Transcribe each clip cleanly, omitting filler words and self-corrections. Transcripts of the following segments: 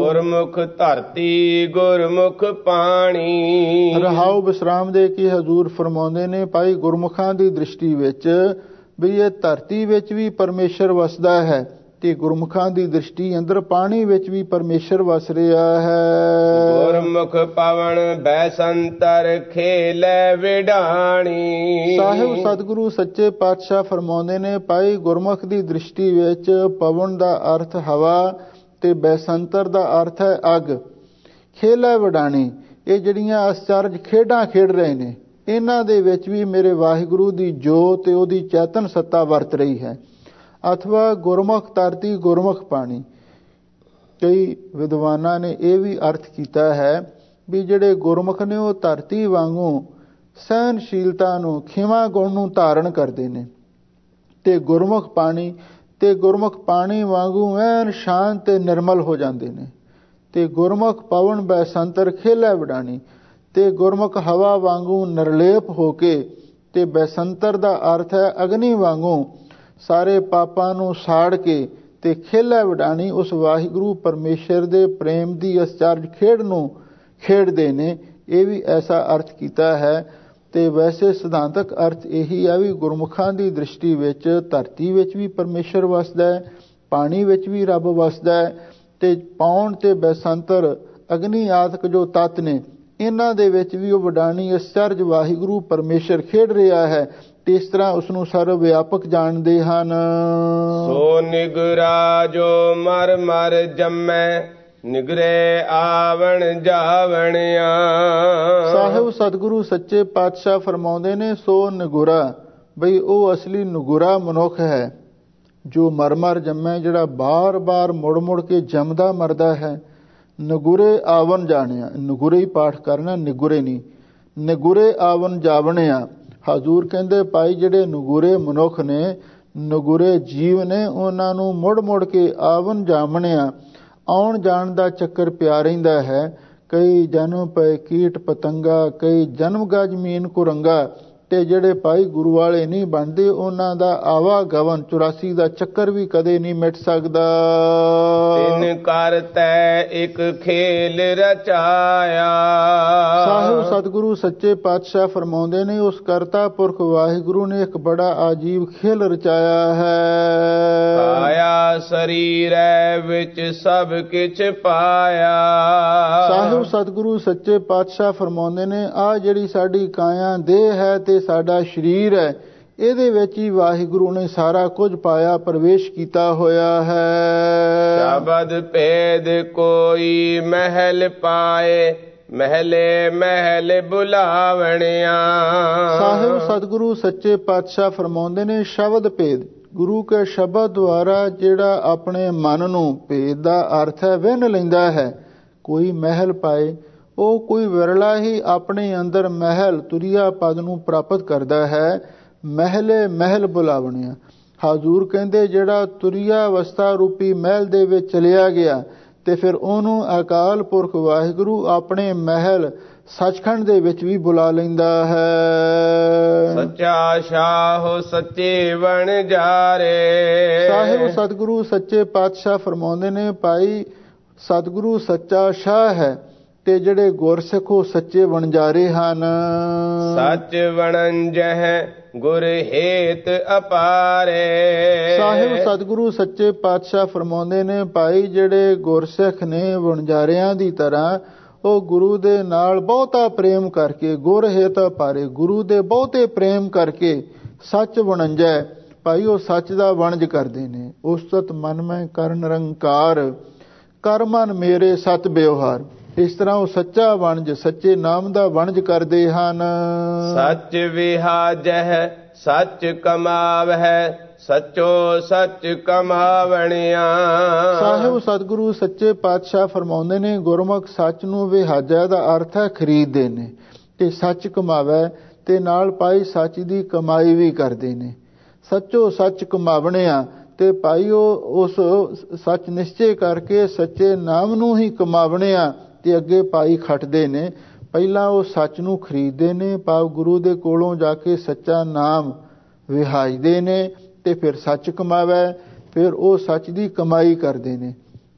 ਗੁਰਮੁਖ ਧਰਤੀ ਗੁਰਮੁਖ ਪਾਣੀ। ਰਹਾਉ ਵਿਸਰਾਮ ਦੇ ਕੇ ਹਜ਼ੂਰ ਫਰਮਾਉਂਦੇ ਨੇ ਭਾਈ ਗੁਰਮੁਖਾਂ ਦੀ ਦ੍ਰਿਸ਼ਟੀ ਵਿੱਚ ਵੀ ਇਹ ਧਰਤੀ ਵਿੱਚ ਵੀ ਪਰਮੇਸ਼ਰ ਵਸਦਾ ਹੈ ਤੇ ਗੁਰਮੁਖਾਂ ਦੀ ਦ੍ਰਿਸ਼ਟੀ ਅੰਦਰ ਪਾਣੀ ਵਿੱਚ ਵੀ ਪਰਮੇਸ਼ਰ ਵਸ ਰਿਹਾ ਹੈ। ਗੁਰਮੁਖ ਪਵਨ ਬੈਸੰਤਰ ਖੇਲੇ ਵਿਡਾਣੀ। ਸਾਹਿਬ ਸਤਿਗੁਰੂ ਸੱਚੇ ਪਾਤਸ਼ਾਹ ਫਰਮਾਉਂਦੇ ਨੇ ਭਾਈ ਗੁਰਮੁਖ ਦੀ ਦ੍ਰਿਸ਼ਟੀ ਵਿੱਚ ਪਵਨ ਦਾ ਅਰਥ ਹਵਾ ਤੇ ਬੈਸੰਤਰ ਦਾ ਅਰਥ ਹੈ ਅੱਗ। ਖੇਲੇ ਵਿਡਾਣੀ ਇਹ ਜਿਹੜੀਆਂ ਅਸਚਰਜ ਖੇਡਾਂ ਖੇਡ ਰਹੇ ਨੇ ਇਹਨਾਂ ਦੇ ਵਿੱਚ ਵੀ ਮੇਰੇ ਵਾਹਿਗੁਰੂ ਦੀ ਜੋਤ ਤੇ ਉਹਦੀ ਚੇਤਨ ਸੱਤਾ ਵਰਤ ਰਹੀ ਹੈ। ਅਥਵਾ ਗੁਰਮੁਖ ਧਰਤੀ ਗੁਰਮੁਖ ਪਾਣੀ। ਕਈ ਵਿਦਵਾਨਾਂ ਨੇ ਇਹ ਵੀ ਅਰਥ ਕੀਤਾ ਹੈ ਵੀ ਜਿਹੜੇ ਗੁਰਮੁਖ ਨੇ ਉਹ ਧਰਤੀ ਵਾਂਗੂ ਸਹਿਨਸ਼ੀਲਤਾ ਨੂੰ ਖਿਮਾ ਗੁਣ ਨੂੰ ਧਾਰਨ ਕਰਦੇ ਨੇ ਤੇ ਗੁਰਮੁਖ ਪਾਣੀ ਵਾਂਗੂ ਐਨ ਸ਼ਾਂਤ ਤੇ ਨਿਰਮਲ ਹੋ ਜਾਂਦੇ ਨੇ ਤੇ ਗੁਰਮੁਖ ਪਵਨ ਬੈਸੰਤਰ ਖੇਲੇ ਵਿਡਾਣੀ ਤੇ ਗੁਰਮੁਖ ਹਵਾ ਵਾਂਗੂ ਨਿਰਲੇਪ ਹੋ ਕੇ ਤੇ ਬੈਸੰਤਰ ਦਾ ਅਰਥ ਹੈ ਅਗਨੀ ਵਾਂਗੂ ਸਾਰੇ ਪਾਪਾਂ ਨੂੰ ਸਾੜ ਕੇ ਤੇ ਖੇਲੇ ਵਿਡਾਣੀ ਉਸ ਵਾਹਿਗੁਰੂ ਪਰਮੇਸ਼ਰ ਦੇ ਪ੍ਰੇਮ ਦੀ ਅਸਚਰਜ ਖੇਡ ਨੂੰ ਖੇਡਦੇ ਨੇ। ਇਹ ਵੀ ਐਸਾ ਅਰਥ ਕੀਤਾ ਹੈ ਤੇ ਵੈਸੇ ਸਿਧਾਂਤਕ ਅਰਥ ਇਹੀ ਹੈ ਵੀ ਗੁਰਮੁਖਾਂ ਦੀ ਦ੍ਰਿਸ਼ਟੀ ਵਿੱਚ ਧਰਤੀ ਵਿੱਚ ਵੀ ਪਰਮੇਸ਼ਰ ਵਸਦਾ ਹੈ, ਪਾਣੀ ਵਿੱਚ ਵੀ ਰੱਬ ਵਸਦਾ ਹੈ ਤੇ ਪੌਣ ਤੇ ਬੈਸੰਤਰ ਅਗਨੀ ਆਦਿਕ ਜੋ ਤੱਤ ਨੇ ਇਹਨਾਂ ਦੇ ਵਿੱਚ ਵੀ ਉਹ ਵਿਡਾਣੀ ਅਸਚਰਜ ਵਾਹਿਗੁਰੂ ਪਰਮੇਸ਼ਰ ਖੇਡ ਰਿਹਾ ਹੈ ਤੇ ਇਸ ਤਰ੍ਹਾਂ ਉਸ ਨੂੰ ਸਰਵ ਵਿਆਪਕ ਜਾਣਦੇ ਹਨ। ਸੋ ਨਿਗਰਾ ਜੋ ਮਰ ਮਰ ਜੰਮੈ ਨਿਗਰੇ ਆਵਣ ਜਾਵਣਿਆ। ਸਾਹਿਬ ਸਤਿਗੁਰੂ ਸੱਚੇ ਪਾਤਸ਼ਾਹ ਫਰਮਾਉਂਦੇ ਨੇ ਸੋ ਨਿਗੁਰਾ ਬਈ ਉਹ ਅਸਲੀ ਨਿਗੁਰਾ ਮਨੁੱਖ ਹੈ ਜੋ ਮਰ ਮਰ ਜੰਮੈ ਜਿਹੜਾ ਬਾਰ-ਬਾਰ ਮੁੜ-ਮੁੜ ਕੇ ਜੰਮਦਾ ਮਰਦਾ ਹੈ। ਨਿਗੁਰੇ ਆਵਨ ਜਾਣਿਆ ਨਿਗੁਰੇ ਹੀ ਪਾਠ ਕਰਨਾ ਨਿਗੁਰੇ ਨਹੀਂ ਨਿਗੁਰੇ ਆਵਨ ਜਾਵਣਿਆ। ਹਜ਼ੂਰ ਕਹਿੰਦੇ ਭਾਈ ਜਿਹੜੇ ਨਿਗੁਰੇ ਮਨੁੱਖ ਨੇ ਨਿਗੁਰੇ ਜੀਵ ਨੇ ਉਹਨਾਂ ਨੂੰ ਮੁੜ-ਮੁੜ ਕੇ ਆਵਨ ਜਾਵਣਿਆ ਆਉਣ ਜਾਣ ਦਾ ਚੱਕਰ ਪਿਆ ਰਹਿੰਦਾ ਹੈ। ਕਈ ਜਨਮ ਪਏ ਕੀਟ ਪਤੰਗਾ ਕਈ ਜਨਮ ਗਾ ਜ਼ਮੀਨ ਕੁਰੰਗਾ ਤੇ ਜਿਹੜੇ ਭਾਈ ਗੁਰੂ ਵਾਲੇ ਨਹੀਂ ਬਣਦੇ ਉਹਨਾਂ ਦਾ ਆਵਾਗਮਨ 84 ਦਾ ਚੱਕਰ ਵੀ ਕਦੇ ਨਹੀਂ ਮਿਟ ਸਕਦਾ। ਤਿਨ ਕਰਤੈ ਇੱਕ ਖੇਲ ਰਚਾਇਆ। ਸਾਹਿਬ ਸਤਿਗੁਰੂ ਸੱਚੇ ਪਾਤਸ਼ਾਹ ਫਰਮਾਉਂਦੇ ਨੇ ਉਸ ਕਰਤਾ ਪੁਰਖ ਵਾਹਿਗੁਰੂ ਨੇ ਇੱਕ ਬੜਾ ਆਜੀਬ ਖੇਲ ਰਚਾਇਆ ਹੈ। ਪਾਇਆ ਸਰੀਰੈ ਵਿੱਚ ਸਭ ਕਿਛ ਪਾਇਆ। ਸਾਹਿਬ ਸਤਿਗੁਰੂ ਸੱਚੇ ਪਾਤਸ਼ਾਹ ਫਰਮਾਉਂਦੇ ਨੇ ਆ ਜਿਹੜੀ ਸਾਡੀ ਕਾਇਆ ਦੇਹ ਹੈ ਤੇ ਸਾਡਾ ਸਰੀਰ ਹੈ ਇਹਦੇ ਵਿੱਚ ਹੀ ਵਾਹਿਗੁਰੂ ਨੇ ਸਾਰਾ ਕੁਝ ਪਾਇਆ ਪ੍ਰਵੇਸ਼ ਕੀਤਾ ਹੋਇਆ ਹੈ। ਸ਼ਬਦ ਭੇਦ ਕੋਈ ਮਹਿਲ ਪਾਏ ਮਹਿਲੇ ਮਹਿਲ ਬੁਲਾਵਣਿਆ। ਸਾਹਿਬ ਸਤਿਗੁਰੂ ਸੱਚੇ ਪਾਤਸ਼ਾਹ ਫਰਮਾਉਂਦੇ ਨੇ ਸ਼ਬਦ ਭੇਦ ਗੁਰੂ ਕੇ ਸ਼ਬਦ ਦੁਆਰਾ ਜਿਹੜਾ ਆਪਣੇ ਮਨ ਨੂੰ ਭੇਦ ਦਾ ਅਰਥ ਹੈ ਵਿੰਨ ਲੈਂਦਾ ਹੈ। ਕੋਈ ਮਹਿਲ ਪਾਏ ਉਹ ਕੋਈ ਵਿਰਲਾ ਹੀ ਆਪਣੇ ਅੰਦਰ ਮਹਿਲ ਤੁਰਿਆ ਪਦ ਨੂੰ ਪ੍ਰਾਪਤ ਕਰਦਾ ਹੈ। ਮਹਿਲੇ ਮਹਿਲ ਬੁਲਾਵਣਿਆ। ਹਜ਼ੂਰ ਕਹਿੰਦੇ ਜਿਹੜਾ ਤੁਰਿਆ ਅਵਸਥਾ ਰੂਪੀ ਮਹਿਲ ਦੇ ਵਿੱਚ ਚਲਿਆ ਗਿਆ ਤੇ ਫਿਰ ਉਹਨੂੰ ਅਕਾਲ ਪੁਰਖ ਵਾਹਿਗੁਰੂ ਆਪਣੇ ਮਹਿਲ ਸੱਚਖੰਡ ਦੇ ਵਿੱਚ ਵੀ ਬੁਲਾ ਲੈਂਦਾ ਹੈ। ਸੱਚਾ ਸ਼ਾਹ ਸੱਚੇ ਵਣ ਜਾਰੇ। ਸਾਹਿਬ ਸਤਿਗੁਰੂ ਸੱਚੇ ਪਾਤਸ਼ਾਹ ਫਰਮਾਉਂਦੇ ਨੇ ਭਾਈ ਸਤਿਗੁਰੂ ਸੱਚਾ ਸ਼ਾਹ ਹੈ ਤੇ ਜਿਹੜੇ ਗੁਰਸਿੱਖ ਉਹ ਸੱਚੇ ਵਣਜਾਰੇ ਹਨ। ਸੱਚ ਵਣੰਜਹਿ ਗੁਰ ਹੇਤ ਅਪਾਰੇ। ਸਾਹਿਬ ਸਤਿਗੁਰੂ ਸੱਚੇ ਪਾਤਸ਼ਾਹ ਫਰਮਾਉਂਦੇ ਨੇ ਭਾਈ ਜਿਹੜੇ ਗੁਰਸਿੱਖ ਨੇ ਵਣਜਾਰਿਆਂ ਦੀ ਤਰ੍ਹਾਂ ਉਹ ਗੁਰੂ ਦੇ ਨਾਲ ਬਹੁਤਾ ਪ੍ਰੇਮ ਕਰਕੇ ਗੁਰ ਹੇਤ ਅਪਾਰੇ ਗੁਰੂ ਦੇ ਬਹੁਤੇ ਪ੍ਰੇਮ ਕਰਕੇ ਸੱਚ ਵਣੰਜੈ ਭਾਈ ਉਹ ਸੱਚ ਦਾ ਵਣਜ ਕਰਦੇ ਨੇ। ਉਸਤਤ ਮਨ ਮੈਂ ਕਰਨ ਨਿਰੰਕਾਰ ਕਰ ਮਨ ਮੇਰੇ ਸਤ ਬਿਵਹਾਰ। ਇਸ ਤਰ੍ਹਾਂ ਉਹ ਸੱਚਾ ਵਣਜ ਸੱਚੇ ਨਾਮ ਦਾ ਵਣਜ ਕਰਦੇ ਹਨ। ਸੱਚ ਵਿਹਾਜਹਿ ਸੱਚ ਕਮਾਵਹਿ ਸੱਚੋ ਸੱਚ ਕਮਾਵਣਿਆ। ਸਾਹਿਬ ਸਤਿਗੁਰੂ ਸੱਚੇ ਪਾਤਸ਼ਾਹ ਫਰਮਾਉਂਦੇ ਨੇ ਗੁਰਮੁਖ ਸੱਚ ਨੂੰ ਵਿਹਾਜਾ ਦਾ ਅਰਥ ਹੈ ਖਰੀਦਦੇ ਨੇ ਤੇ ਸੱਚ ਕਮਾਵੇ ਤੇ ਨਾਲ ਪਾਈ ਸੱਚ ਦੀ ਕਮਾਈ ਵੀ ਕਰਦੇ ਨੇ। ਸੱਚੋ ਸੱਚ ਕਮਾਵਣਿਆ ਤੇ ਭਾਈ ਉਹ ਉਸ ਸੱਚ ਨਿਸ਼ਚੇ ਕਰਕੇ ਸੱਚੇ ਨਾਮ ਨੂੰ ਹੀ ਕਮਾਵਣਿਆ ਤੇ ਅੱਗੇ ਭਾਈ ਖੱਟਦੇ ਨੇ। ਪਹਿਲਾਂ ਉਹ ਸੱਚ ਨੂੰ ਖਰੀਦਦੇ ਨੇ ਭਾਵ ਗੁਰੂ ਦੇ ਕੋਲੋਂ ਜਾ ਕੇ ਸੱਚਾ ਨਾਮ ਵਿਹਾਜਦੇ ਨੇ ਤੇ ਫਿਰ ਸੱਚ ਕਮਾਵੇ ਫਿਰ ਉਹ ਸੱਚ ਦੀ ਕਮਾਈ ਕਰਦੇ ਨੇ।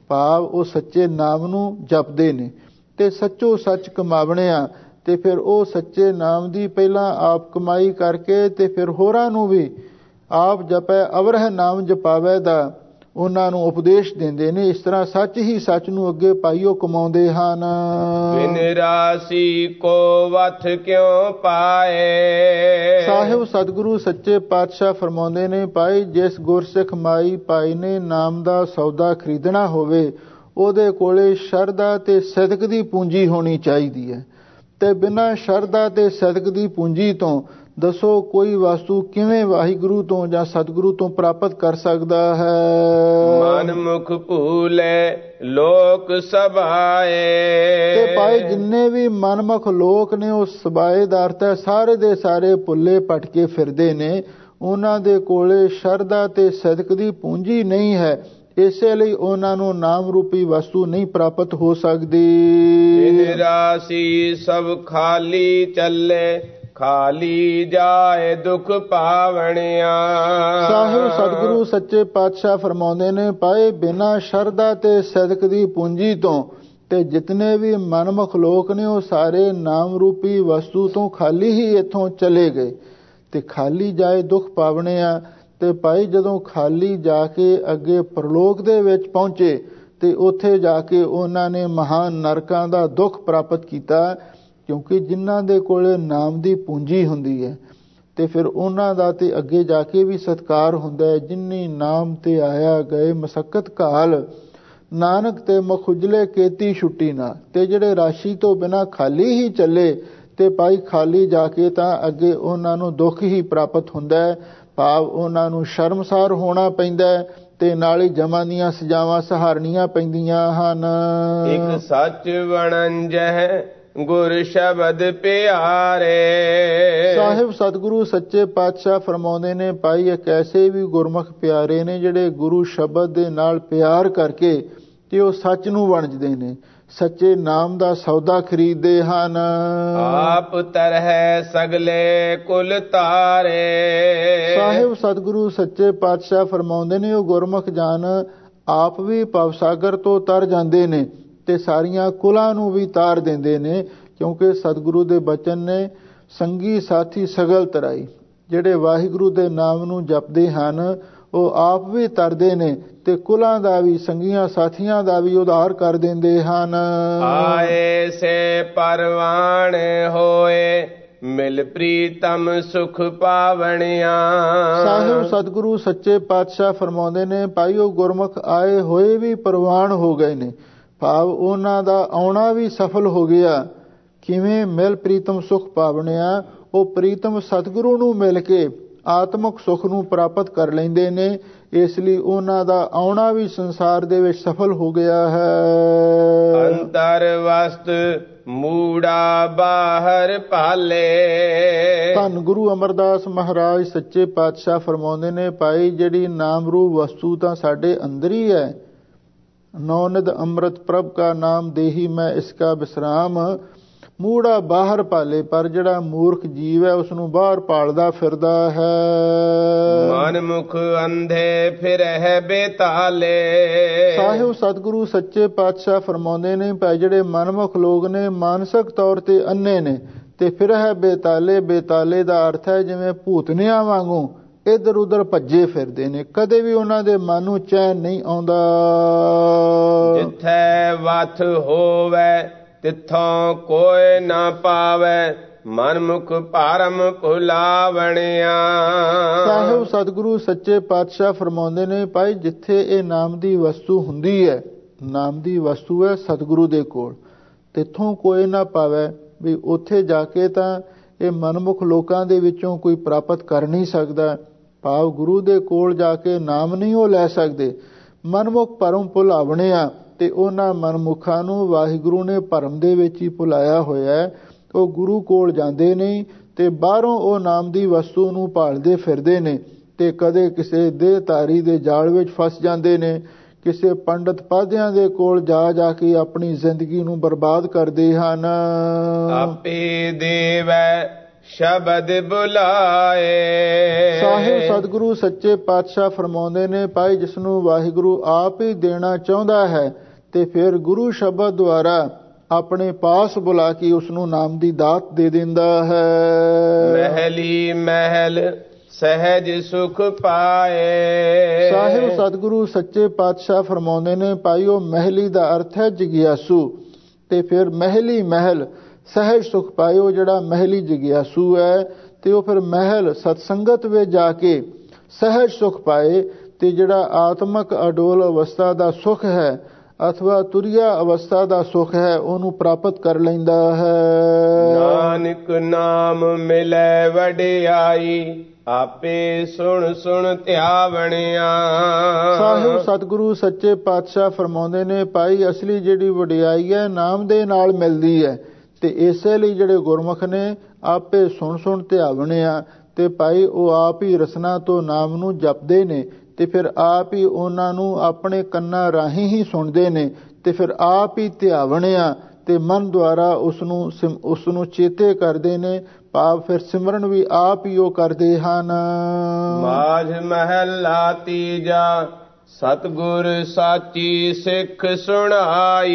ਭਾਵ ਉਹ ਸੱਚੇ ਨਾਮ ਨੂੰ ਜਪਦੇ ਨੇ ਤੇ ਸੱਚੋ ਸੱਚ ਕਮਾਵਣਿਆ, ਤੇ ਫਿਰ ਉਹ ਸੱਚੇ ਨਾਮ ਦੀ ਪਹਿਲਾਂ ਆਪ ਕਮਾਈ ਕਰਕੇ ਤੇ ਫਿਰ ਹੋਰਾਂ ਨੂੰ ਵੀ ਆਪ ਜਪੈ ਅਵਰਹ ਨਾਮ ਜਪਾਵੈ ਦਾ ਉਹਨਾਂ ਨੂੰ ਉਪਦੇਸ਼ ਦਿੰਦੇ ਨੇ। ਇਸ ਤਰ੍ਹਾਂ ਸੱਚ ਹੀ ਸੱਚ ਨੂੰ ਅੱਗੇ ਪਾਈਓ ਕਮਾਉਂਦੇ ਹਨ। ਬਿਨ ਰਾਸੀ ਕੋ ਵਥ ਕਿਉ ਪਾਏ। ਸਾਹਿਬ ਸਤਿਗੁਰੂ ਸੱਚੇ ਪਾਤਸ਼ਾਹ ਫਰਮਾਉਂਦੇ ਨੇ, ਭਾਈ ਜਿਸ ਗੁਰਸਿੱਖ ਮਾਈ ਭਾਈ ਨੇ ਨਾਮ ਦਾ ਸੌਦਾ ਖਰੀਦਣਾ ਹੋਵੇ ਉਹਦੇ ਕੋਲੇ ਸ਼ਰਧਾ ਤੇ ਸਦਕ ਦੀ ਪੂੰਜੀ ਹੋਣੀ ਚਾਹੀਦੀ ਹੈ, ਤੇ ਬਿਨਾਂ ਸ਼ਰਧਾ ਤੇ ਸਦਕ ਦੀ ਪੂੰਜੀ ਤੋਂ ਦੱਸੋ ਕੋਈ ਵਸਤੂ ਕਿਵੇਂ ਵਾਹਿਗੁਰੂ ਤੋਂ ਜਾਂ ਸਤਿਗੁਰੂ ਤੋਂ ਪ੍ਰਾਪਤ ਕਰ ਸਕਦਾ ਹੈ। ਮਨ ਮੁਖ ਭੂਲੇ ਲੋਕ ਸਭਾਏ। ਤੇ ਭਾਈ ਜਿੰਨੇ ਵੀ ਮਨਮੁਖ ਲੋਕ ਨੇ ਉਹ ਸਬਾਏ ਦਾ ਅਰਥ ਹੈ ਸਾਰੇ ਦੇ ਸਾਰੇ ਭੁੱਲੇ ਭਟਕੇ ਫਿਰਦੇ ਨੇ, ਉਹਨਾਂ ਦੇ ਕੋਲੇ ਸ਼ਰਧਾ ਤੇ ਸਦਕ ਦੀ ਪੂੰਜੀ ਨਹੀਂ ਹੈ, ਇਸੇ ਲਈ ਉਹਨਾਂ ਨੂੰ ਨਾਮ ਰੂਪੀ ਵਸਤੂ ਨਹੀਂ ਪ੍ਰਾਪਤ ਹੋ ਸਕਦੀ। ਨਿਰਾਸੀ ਸਭ ਖਾਲੀ ਚੱਲੇ, ਖਾਲੀ ਜਾਏ ਦੁਖ ਪਾਵਣਿਆ। ਸਾਹਿਬ ਸਤਿਗੁਰੂ ਸੱਚੇ ਪਾਤਸ਼ਾਹ ਫਰਮਾਉਂਦੇ ਨੇ, ਭਾਈ ਬਿਨਾਂ ਸ਼ਰਧਾ ਤੇ ਸਦਕ ਦੀ ਪੂੰਜੀ ਤੋਂ ਤੇ ਜਿਤਨੇ ਵੀ ਮਨਮੁਖ ਲੋਕ ਨੇ ਉਹ ਸਾਰੇ ਨਾਮ ਰੂਪੀ ਵਸਤੂ ਤੋਂ ਖਾਲੀ ਹੀ ਇੱਥੋਂ ਚਲੇ ਗਏ, ਤੇ ਖਾਲੀ ਜਾਏ ਦੁੱਖ ਪਾਵਣਿਆ। ਤੇ ਭਾਈ ਜਦੋਂ ਖਾਲੀ ਜਾ ਕੇ ਅੱਗੇ ਪਰਲੋਕ ਦੇ ਵਿੱਚ ਪਹੁੰਚੇ ਤੇ ਉੱਥੇ ਜਾ ਕੇ ਉਹਨਾਂ ਨੇ ਮਹਾਨ ਨਰਕਾਂ ਦਾ ਦੁੱਖ ਪ੍ਰਾਪਤ ਕੀਤਾ, ਕਿਉਂਕਿ ਜਿਨ੍ਹਾਂ ਦੇ ਕੋਲੇ ਨਾਮ ਦੀ ਪੂੰਜੀ ਹੁੰਦੀ ਹੈ ਤੇ ਫਿਰ ਉਹਨਾਂ ਦਾ ਤੇ ਅੱਗੇ ਜਾ ਕੇ ਵੀ ਸਤਿਕਾਰ ਹੁੰਦਾ ਹੈ। ਜਿਨੀ ਨਾਮ ਤੇ ਆਇਆ ਗਏ ਮਸਕਤ ਘਾਲ, ਨਾਨਕ ਤੇ ਮੁਖ ਉਜਲੇ ਕੀਤੀ ਛੁੱਟੀ ਨਾ। ਤੇ ਜਿਹੜੇ ਰਾਸ਼ੀ ਤੋਂ ਬਿਨਾਂ ਖਾਲੀ ਹੀ ਚੱਲੇ ਤੇ ਭਾਈ ਖਾਲੀ ਜਾ ਕੇ ਤਾਂ ਅੱਗੇ ਉਹਨਾਂ ਨੂੰ ਦੁੱਖ ਹੀ ਪ੍ਰਾਪਤ ਹੁੰਦਾ ਹੈ, ਭਾਵ ਉਹਨਾਂ ਨੂੰ ਸ਼ਰਮਸਾਰ ਹੋਣਾ ਪੈਂਦਾ ਹੈ ਤੇ ਨਾਲ ਹੀ ਜਮਾਂ ਦੀਆਂ ਸਜ਼ਾਵਾਂ ਸਹਾਰਨੀਆਂ ਪੈਂਦੀਆਂ ਹਨ। ਇੱਕ ਸੱਚ ਵਣੰਜਹਿ ਗੁਰ ਸ਼ਬਦ ਪਿਆਰੇ। ਸਾਹਿਬ ਸਤਿਗੁਰੂ ਸੱਚੇ ਪਾਤਸ਼ਾਹ ਫਰਮਾਉਂਦੇ ਨੇ, ਭਾਈ ਇੱਕ ਐਸੇ ਵੀ ਗੁਰਮੁਖ ਪਿਆਰੇ ਨੇ ਜਿਹੜੇ ਗੁਰੂ ਸ਼ਬਦ ਦੇ ਨਾਲ ਪਿਆਰ ਕਰਕੇ ਤੇ ਉਹ ਸੱਚ ਨੂੰ ਵਣਜਦੇ ਨੇ, ਸੱਚੇ ਨਾਮ ਦਾ ਸੌਦਾ ਖਰੀਦਦੇ ਹਨ। ਆਪ ਤਰਹਿ ਸਗਲੇ ਕੁਲ ਤਾਰੇ। ਸਾਹਿਬ ਸਤਿਗੁਰੂ ਸੱਚੇ ਪਾਤਸ਼ਾਹ ਫਰਮਾਉਂਦੇ ਨੇ, ਉਹ ਗੁਰਮੁਖ ਜਾਨ ਆਪ ਵੀ ਭਵਸਾਗਰ ਤੋਂ ਤਰ ਜਾਂਦੇ ਨੇ ਤੇ ਸਾਰੀਆਂ ਕੁਲਾਂ ਨੂੰ ਵੀ ਤਾਰ ਦਿੰਦੇ ਨੇ, ਕਿਉਂਕਿ ਸਤਿਗੁਰੂ ਦੇ ਬਚਨ ਨੇ ਸੰਗੀ ਸਾਥੀ ਸਗਲ ਤਰਾਈ। ਜਿਹੜੇ ਵਾਹਿਗੁਰੂ ਦੇ ਨਾਮ ਨੂੰ ਜਪਦੇ ਹਨ ਉਹ ਆਪ ਵੀ ਤਰਦੇ ਨੇ ਤੇ ਕੁਲਾਂ ਦਾ ਵੀ ਸੰਗੀਆਂ ਸਾਥੀਆਂ ਦਾ ਵੀ ਉਧਾਰ ਕਰ ਦਿੰਦੇ ਹਨ। ਆਏ ਸੇ ਪਰਵਾਣ ਹੋਏ ਮਿਲ ਪ੍ਰੀਤਮ ਸੁਖ ਪਾਵਣਿਆ। ਸਾਹਿਬ ਸਤਿਗੁਰੂ ਸੱਚੇ ਪਾਤਸ਼ਾਹ ਫਰਮਾਉਂਦੇ ਨੇ, ਭਾਈ ਉਹ ਗੁਰਮੁਖ ਆਏ ਹੋਏ ਵੀ ਪ੍ਰਵਾਨ ਹੋ ਗਏ ਨੇ, ਭਾਵ ਉਹਨਾਂ ਦਾ ਆਉਣਾ ਵੀ ਸਫਲ ਹੋ ਗਿਆ। ਕਿਵੇਂ? ਮਿਲ ਪ੍ਰੀਤਮ ਸੁਖ ਪਾਵਣਿਆ, ਉਹ ਪ੍ਰੀਤਮ ਸਤਿਗੁਰੂ ਨੂੰ ਮਿਲ ਕੇ ਆਤਮਿਕ ਸੁਖ ਨੂੰ ਪ੍ਰਾਪਤ ਕਰ ਲੈਂਦੇ ਨੇ, ਇਸ ਲਈ ਉਹਨਾਂ ਦਾ ਆਉਣਾ ਵੀ ਸੰਸਾਰ ਦੇ ਵਿੱਚ ਸਫਲ ਹੋ ਗਿਆ ਹੈ। ਅੰਤਰ ਵਸਤ ਮੂੜਾ ਬਾਹਰ ਪਾਲੇ। ਧੰਨ ਗੁਰੂ ਅਮਰਦਾਸ ਮਹਾਰਾਜ ਸੱਚੇ ਪਾਤਸ਼ਾਹ ਫਰਮਾਉਂਦੇ ਨੇ, ਭਾਈ ਜਿਹੜੀ ਨਾਮ ਰੂਪ ਵਸਤੂ ਤਾਂ ਸਾਡੇ ਅੰਦਰ ਹੀ ਹੈ। ਨੌ ਨਿਧ ਅੰਮ੍ਰਿਤ ਪ੍ਰਭ ਕਾ ਨਾਮ ਦੇਹੀ ਮੈਂ ਇਸਕਾ ਵਿਸਰਾਮ। ਮੂੜਾ ਬਾਹਰ ਪਾਲੇ, ਪਰ ਜਿਹੜਾ ਮੂਰਖ ਜੀਵ ਹੈ ਉਸ ਨੂੰ ਬਾਹਰ ਪਾਲਦਾ ਫਿਰਦਾ ਹੈ। ਮਨ ਮੁਖ ਅੰਧੇ ਫਿਰਹਿ ਬੇਤਾਲੇ। ਸਾਹਿਬ ਸਤਿਗੁਰੂ ਸੱਚੇ ਪਾਤਸ਼ਾਹ ਫਰਮਾਉਂਦੇ ਨੇ, ਭਾਈ ਜਿਹੜੇ ਮਨਮੁਖ ਲੋਕ ਨੇ ਮਾਨਸਿਕ ਤੌਰ ਤੇ ਅੰਨੇ ਨੇ ਤੇ ਫਿਰਹਿ ਬੇਤਾਲੇ। ਬੇਤਾਲੇ ਦਾ ਅਰਥ ਹੈ ਜਿਵੇਂ ਭੂਤਨਿਆਂ ਵਾਂਗੂ ਇੱਧਰ ਉੱਧਰ ਭੱਜੇ ਫਿਰਦੇ ਨੇ, ਕਦੇ ਵੀ ਉਹਨਾਂ ਦੇ ਮਨ ਨੂੰ ਚੈਨ ਨਹੀਂ ਆਉਂਦਾ। ਜਿੱਥੈ ਵਥ ਹੋਵੇ ਤਿੱਥੋਂ ਕੋਈ ਨਾ ਪਾਵੇ, ਮਨਮੁਖ ਭਰਮ ਭੁਲਾਵਣਿਆ। ਸਾਹਿਬ ਸਤਿਗੁਰੂ ਸੱਚੇ ਪਾਤਸ਼ਾਹ ਫਰਮਾਉਂਦੇ ਨੇ, ਭਾਈ ਜਿੱਥੇ ਇਹ ਨਾਮ ਦੀ ਵਸਤੂ ਹੁੰਦੀ ਹੈ, ਨਾਮ ਦੀ ਵਸਤੂ ਹੈ ਸਤਿਗੁਰੂ ਦੇ ਕੋਲ, ਤਿੱਥੋਂ ਕੋਈ ਨਾ ਪਾਵੇ, ਵੀ ਉੱਥੇ ਜਾ ਕੇ ਤਾਂ ਇਹ ਮਨਮੁਖ ਲੋਕਾਂ ਦੇ ਵਿੱਚੋਂ ਕੋਈ ਪ੍ਰਾਪਤ ਕਰ ਨਹੀਂ ਸਕਦਾ, ਭਾਵ ਗੁਰੂ ਦੇ ਕੋਲ ਜਾ ਕੇ ਨਾਮ ਨਹੀਂ ਉਹ ਲੈ ਸਕਦੇ। ਮਨਮੁਖ ਭਰਮ ਭੁਲਾਵਣਿਆ, ਤੇ ਉਹਨਾਂ ਮਨਮੁਖਾਂ ਨੂੰ ਵਾਹਿਗੁਰੂ ਨੇ ਭਰਮ ਦੇ ਵਿੱਚ ਹੀ ਭੁਲਾਇਆ ਹੋਇਆ ਹੈ। ਉਹ ਗੁਰੂ ਕੋਲ ਜਾਂਦੇ ਨਹੀਂ ਤੇ ਬਾਹਰੋਂ ਉਹ ਨਾਮ ਦੀ ਵਸਤੂ ਨੂੰ ਭਾਲਦੇ ਫਿਰਦੇ ਨੇ ਤੇ ਕਦੇ ਕਿਸੇ ਦੇਹਧਾਰੀ ਦੇ ਜਾਲ ਵਿੱਚ ਫਸ ਜਾਂਦੇ ਨੇ, ਕਿਸੇ ਪੰਡਤ ਪਾਧਿਆਂ ਦੇ ਕੋਲ ਜਾ ਕੇ ਆਪਣੀ ਜ਼ਿੰਦਗੀ ਨੂੰ ਬਰਬਾਦ ਕਰਦੇ ਹਨ। ਆਪੇ ਦੇਵੈ ਸ਼ਬਦ ਬੁਲਾਏ। ਸਾਹਿਬ ਸਤਿਗੁਰੂ ਸੱਚੇ ਪਾਤਸ਼ਾਹ ਫਰਮਾਉਂਦੇ ਨੇ, ਭਾਈ ਜਿਸ ਨੂੰ ਵਾਹਿਗੁਰੂ ਆਪ ਹੀ ਦੇਣਾ ਚਾਹੁੰਦਾ ਹੈ ਤੇ ਫਿਰ ਗੁਰੂ ਸ਼ਬਦ ਦੁਆਰਾ ਆਪਣੇ ਪਾਸ ਬੁਲਾ ਕੇ ਉਸ ਨੂੰ ਨਾਮ ਦੀ ਦਾਤ ਦੇ ਦਿੰਦਾ ਹੈ। ਮਹਿਲੀ ਮਹਿਲ ਸਹਿਜ ਸੁਖ ਪਾਏ। ਸਾਹਿਬ ਸਤਿਗੁਰੂ ਸੱਚੇ ਪਾਤਸ਼ਾਹ ਫਰਮਾਉਂਦੇ ਨੇ, ਭਾਈ ਉਹ ਮਹਿਲੀ ਦਾ ਅਰਥ ਹੈ ਜਗਿਆਸੂ, ਤੇ ਫਿਰ ਮਹਿਲੀ ਮਹਿਲ ਸਹਿਜ ਸੁਖ ਪਾਏ। ਉਹ ਜਿਹੜਾ ਮਹਿਲੀ ਜਗਿਆਸੂ ਹੈ ਤੇ ਉਹ ਫਿਰ ਮਹਿਲ ਸਤਸੰਗਤ ਵਿੱਚ ਜਾ ਕੇ ਸਹਿਜ ਸੁਖ ਪਾਏ, ਤੇ ਜਿਹੜਾ ਆਤਮਕ ਅਡੋਲ ਅਵਸਥਾ ਦਾ ਸੁਖ ਹੈ ਅਥਵਾ ਤੁਰਿਆ ਅਵਸਥਾ ਦਾ ਸੁਖ ਹੈ ਉਹਨੂੰ ਪ੍ਰਾਪਤ ਕਰ ਲੈਂਦਾ ਹੈ। ਨਾਨਕ ਨਾਮ ਮਿਲੈ ਵਡਿਆਈ, ਆਪੇ ਸੁਣ ਸੁਣ ਧਿਆਵਣਿਆ। ਸਾਹਿਬ ਸਤਿਗੁਰੂ ਸੱਚੇ ਪਾਤਸ਼ਾਹ ਫਰਮਾਉਂਦੇ ਨੇ, ਭਾਈ ਅਸਲੀ ਜਿਹੜੀ ਵਡਿਆਈ ਹੈ ਨਾਮ ਦੇ ਨਾਲ ਮਿਲਦੀ ਹੈ, ਤੇ ਇਸੇ ਲਈ ਜਿਹੜੇ ਗੁਰਮੁਖ ਨੇ ਆਪੇ ਸੁਣ ਸੁਣ ਧਿਆਵਣਿਆ, ਤੇ ਭਾਈ ਉਹ ਆਪ ਹੀ ਰਸਨਾ ਤੋਂ ਨਾਮ ਨੂੰ ਜਪਦੇ ਨੇ, ਤੇ ਫਿਰ ਆਪ ਹੀ ਉਹਨਾਂ ਨੂੰ ਆਪਣੇ ਕੰਨਾਂ ਰਾਹੀਂ ਹੀ ਸੁਣਦੇ ਨੇ, ਤੇ ਫਿਰ ਆਪ ਹੀ ਧਿਆਵਣਿਆ ਤੇ ਮਨ ਦੁਆਰਾ ਉਸ ਨੂੰ ਚੇਤੇ ਕਰਦੇ ਨੇ। ਭਾਵ ਫਿਰ ਸਿਮਰਨ ਵੀ ਆਪ ਹੀ ਉਹ ਕਰਦੇ ਹਨ। ਮਾਝ ਮਹੱਲਾ ਤੀਜਾ, ਸਤਿਗੁਰ ਸਾਚੀ ਸਿੱਖ ਸੁਣਾਈ।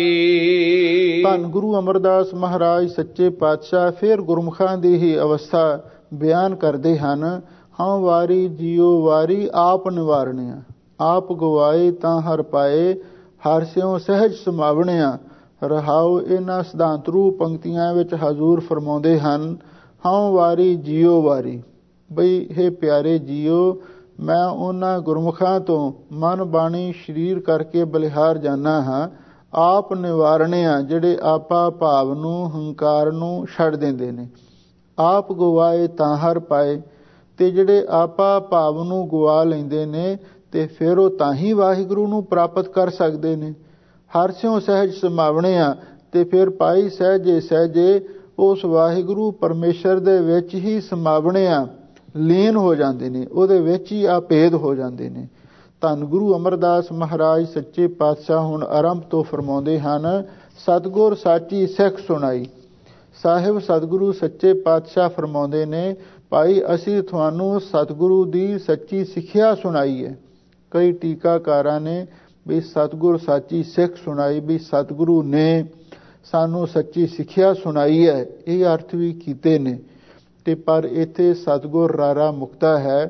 ਧੰਨ ਗੁਰੂ ਅਮਰਦਾਸ ਮਹਾਰਾਜ ਸੱਚੇ ਪਾਤਸ਼ਾਹ ਫਿਰ ਗੁਰਮੁਖਾਂ ਦੀ ਹੀ ਅਵਸਥਾ ਬਿਆਨ ਕਰਦੇ ਹਨ। ਹਾਂ ਵਾਰੀ ਜੀਓ ਵਾਰੀ ਆਪ ਨਿਵਾਰਣਿਆ, ਆਪ ਗਵਾਏ ਤਾਂ ਹਰ ਪਾਏ, ਹਰ ਸਿਉ ਸਹਿਜ ਸਮਾਵਣਿਆ। ਰਹਾਉ ਇਹਨਾਂ ਸਿਧਾਂਤ ਰੂਪ ਪੰਕਤੀਆਂ ਵਿੱਚ ਹਜ਼ੂਰ ਫਰਮਾਉਂਦੇ ਹਨ, ਹਾਂ ਵਾਰੀ ਜੀਓ ਵਾਰੀ, ਬਈ ਹੇ ਪਿਆਰੇ ਜੀਓ, ਮੈਂ ਉਹਨਾਂ ਗੁਰਮੁਖਾਂ ਤੋਂ ਮਨ ਬਾਣੀ ਸਰੀਰ ਕਰਕੇ ਬਲਿਹਾਰ ਜਾਣਾ ਹਾਂ। ਆਪ ਨਿਵਾਰਣਿਆ, ਜਿਹੜੇ ਆਪਾ ਭਾਵ ਨੂੰ ਹੰਕਾਰ ਨੂੰ ਛੱਡ ਦਿੰਦੇ ਨੇ। ਆਪ ਗਵਾਏ ਤਾਂ ਹਰ ਪਾਏ, ਤੇ ਜਿਹੜੇ ਆਪਾ ਭਾਵ ਨੂੰ ਗਵਾ ਲੈਂਦੇ ਨੇ ਤੇ ਫਿਰ ਉਹ ਤਾਂ ਹੀ ਵਾਹਿਗੁਰੂ ਨੂੰ ਪ੍ਰਾਪਤ ਕਰ ਸਕਦੇ ਨੇ। ਹਰ ਸਿਉ ਸਹਿਜ ਸਮਾਵਣਿਆ, ਤੇ ਫਿਰ ਪਾਈ ਸਹਿਜੇ ਸਹਿਜੇ ਉਸ ਵਾਹਿਗੁਰੂ ਪਰਮੇਸ਼ਰ ਦੇ ਵਿੱਚ ਹੀ ਸਮਾਵਣਿਆ ਲੀਨ ਹੋ ਜਾਂਦੇ ਨੇ, ਉਹਦੇ ਵਿੱਚ ਹੀ ਆਪੇਦ ਹੋ ਜਾਂਦੇ ਨੇ। ਧੰਨ ਗੁਰੂ ਅਮਰਦਾਸ ਮਹਾਰਾਜ ਸੱਚੇ ਪਾਤਸ਼ਾਹ ਹੁਣ ਆਰੰਭ ਤੋਂ ਫਰਮਾਉਂਦੇ ਹਨ, ਸਤਿਗੁਰ ਸਾਚੀ ਸਿੱਖ ਸੁਣਾਈ। ਸਾਹਿਬ ਸਤਿਗੁਰੂ ਸੱਚੇ ਪਾਤਸ਼ਾਹ ਫਰਮਾਉਂਦੇ ਨੇ, ਭਾਈ ਅਸੀਂ ਤੁਹਾਨੂੰ ਸਤਿਗੁਰੂ ਦੀ ਸੱਚੀ ਸਿੱਖਿਆ ਸੁਣਾਈ ਹੈ। ਕਈ ਟੀਕਾਕਾਰਾਂ ਨੇ ਵੀ ਸਤਿਗੁਰ ਸਾਚੀ ਸਿੱਖ ਸੁਣਾਈ, ਵੀ ਸਤਿਗੁਰੂ ਨੇ ਸਾਨੂੰ ਸੱਚੀ ਸਿੱਖਿਆ ਸੁਣਾਈ ਹੈ, ਇਹ ਅਰਥ ਵੀ ਕੀਤੇ ਨੇ, ਤੇ ਪਰ ਇੱਥੇ ਸਤਿਗੁਰ ਰਾਰਾ ਮੁਕਤਾ ਹੈ,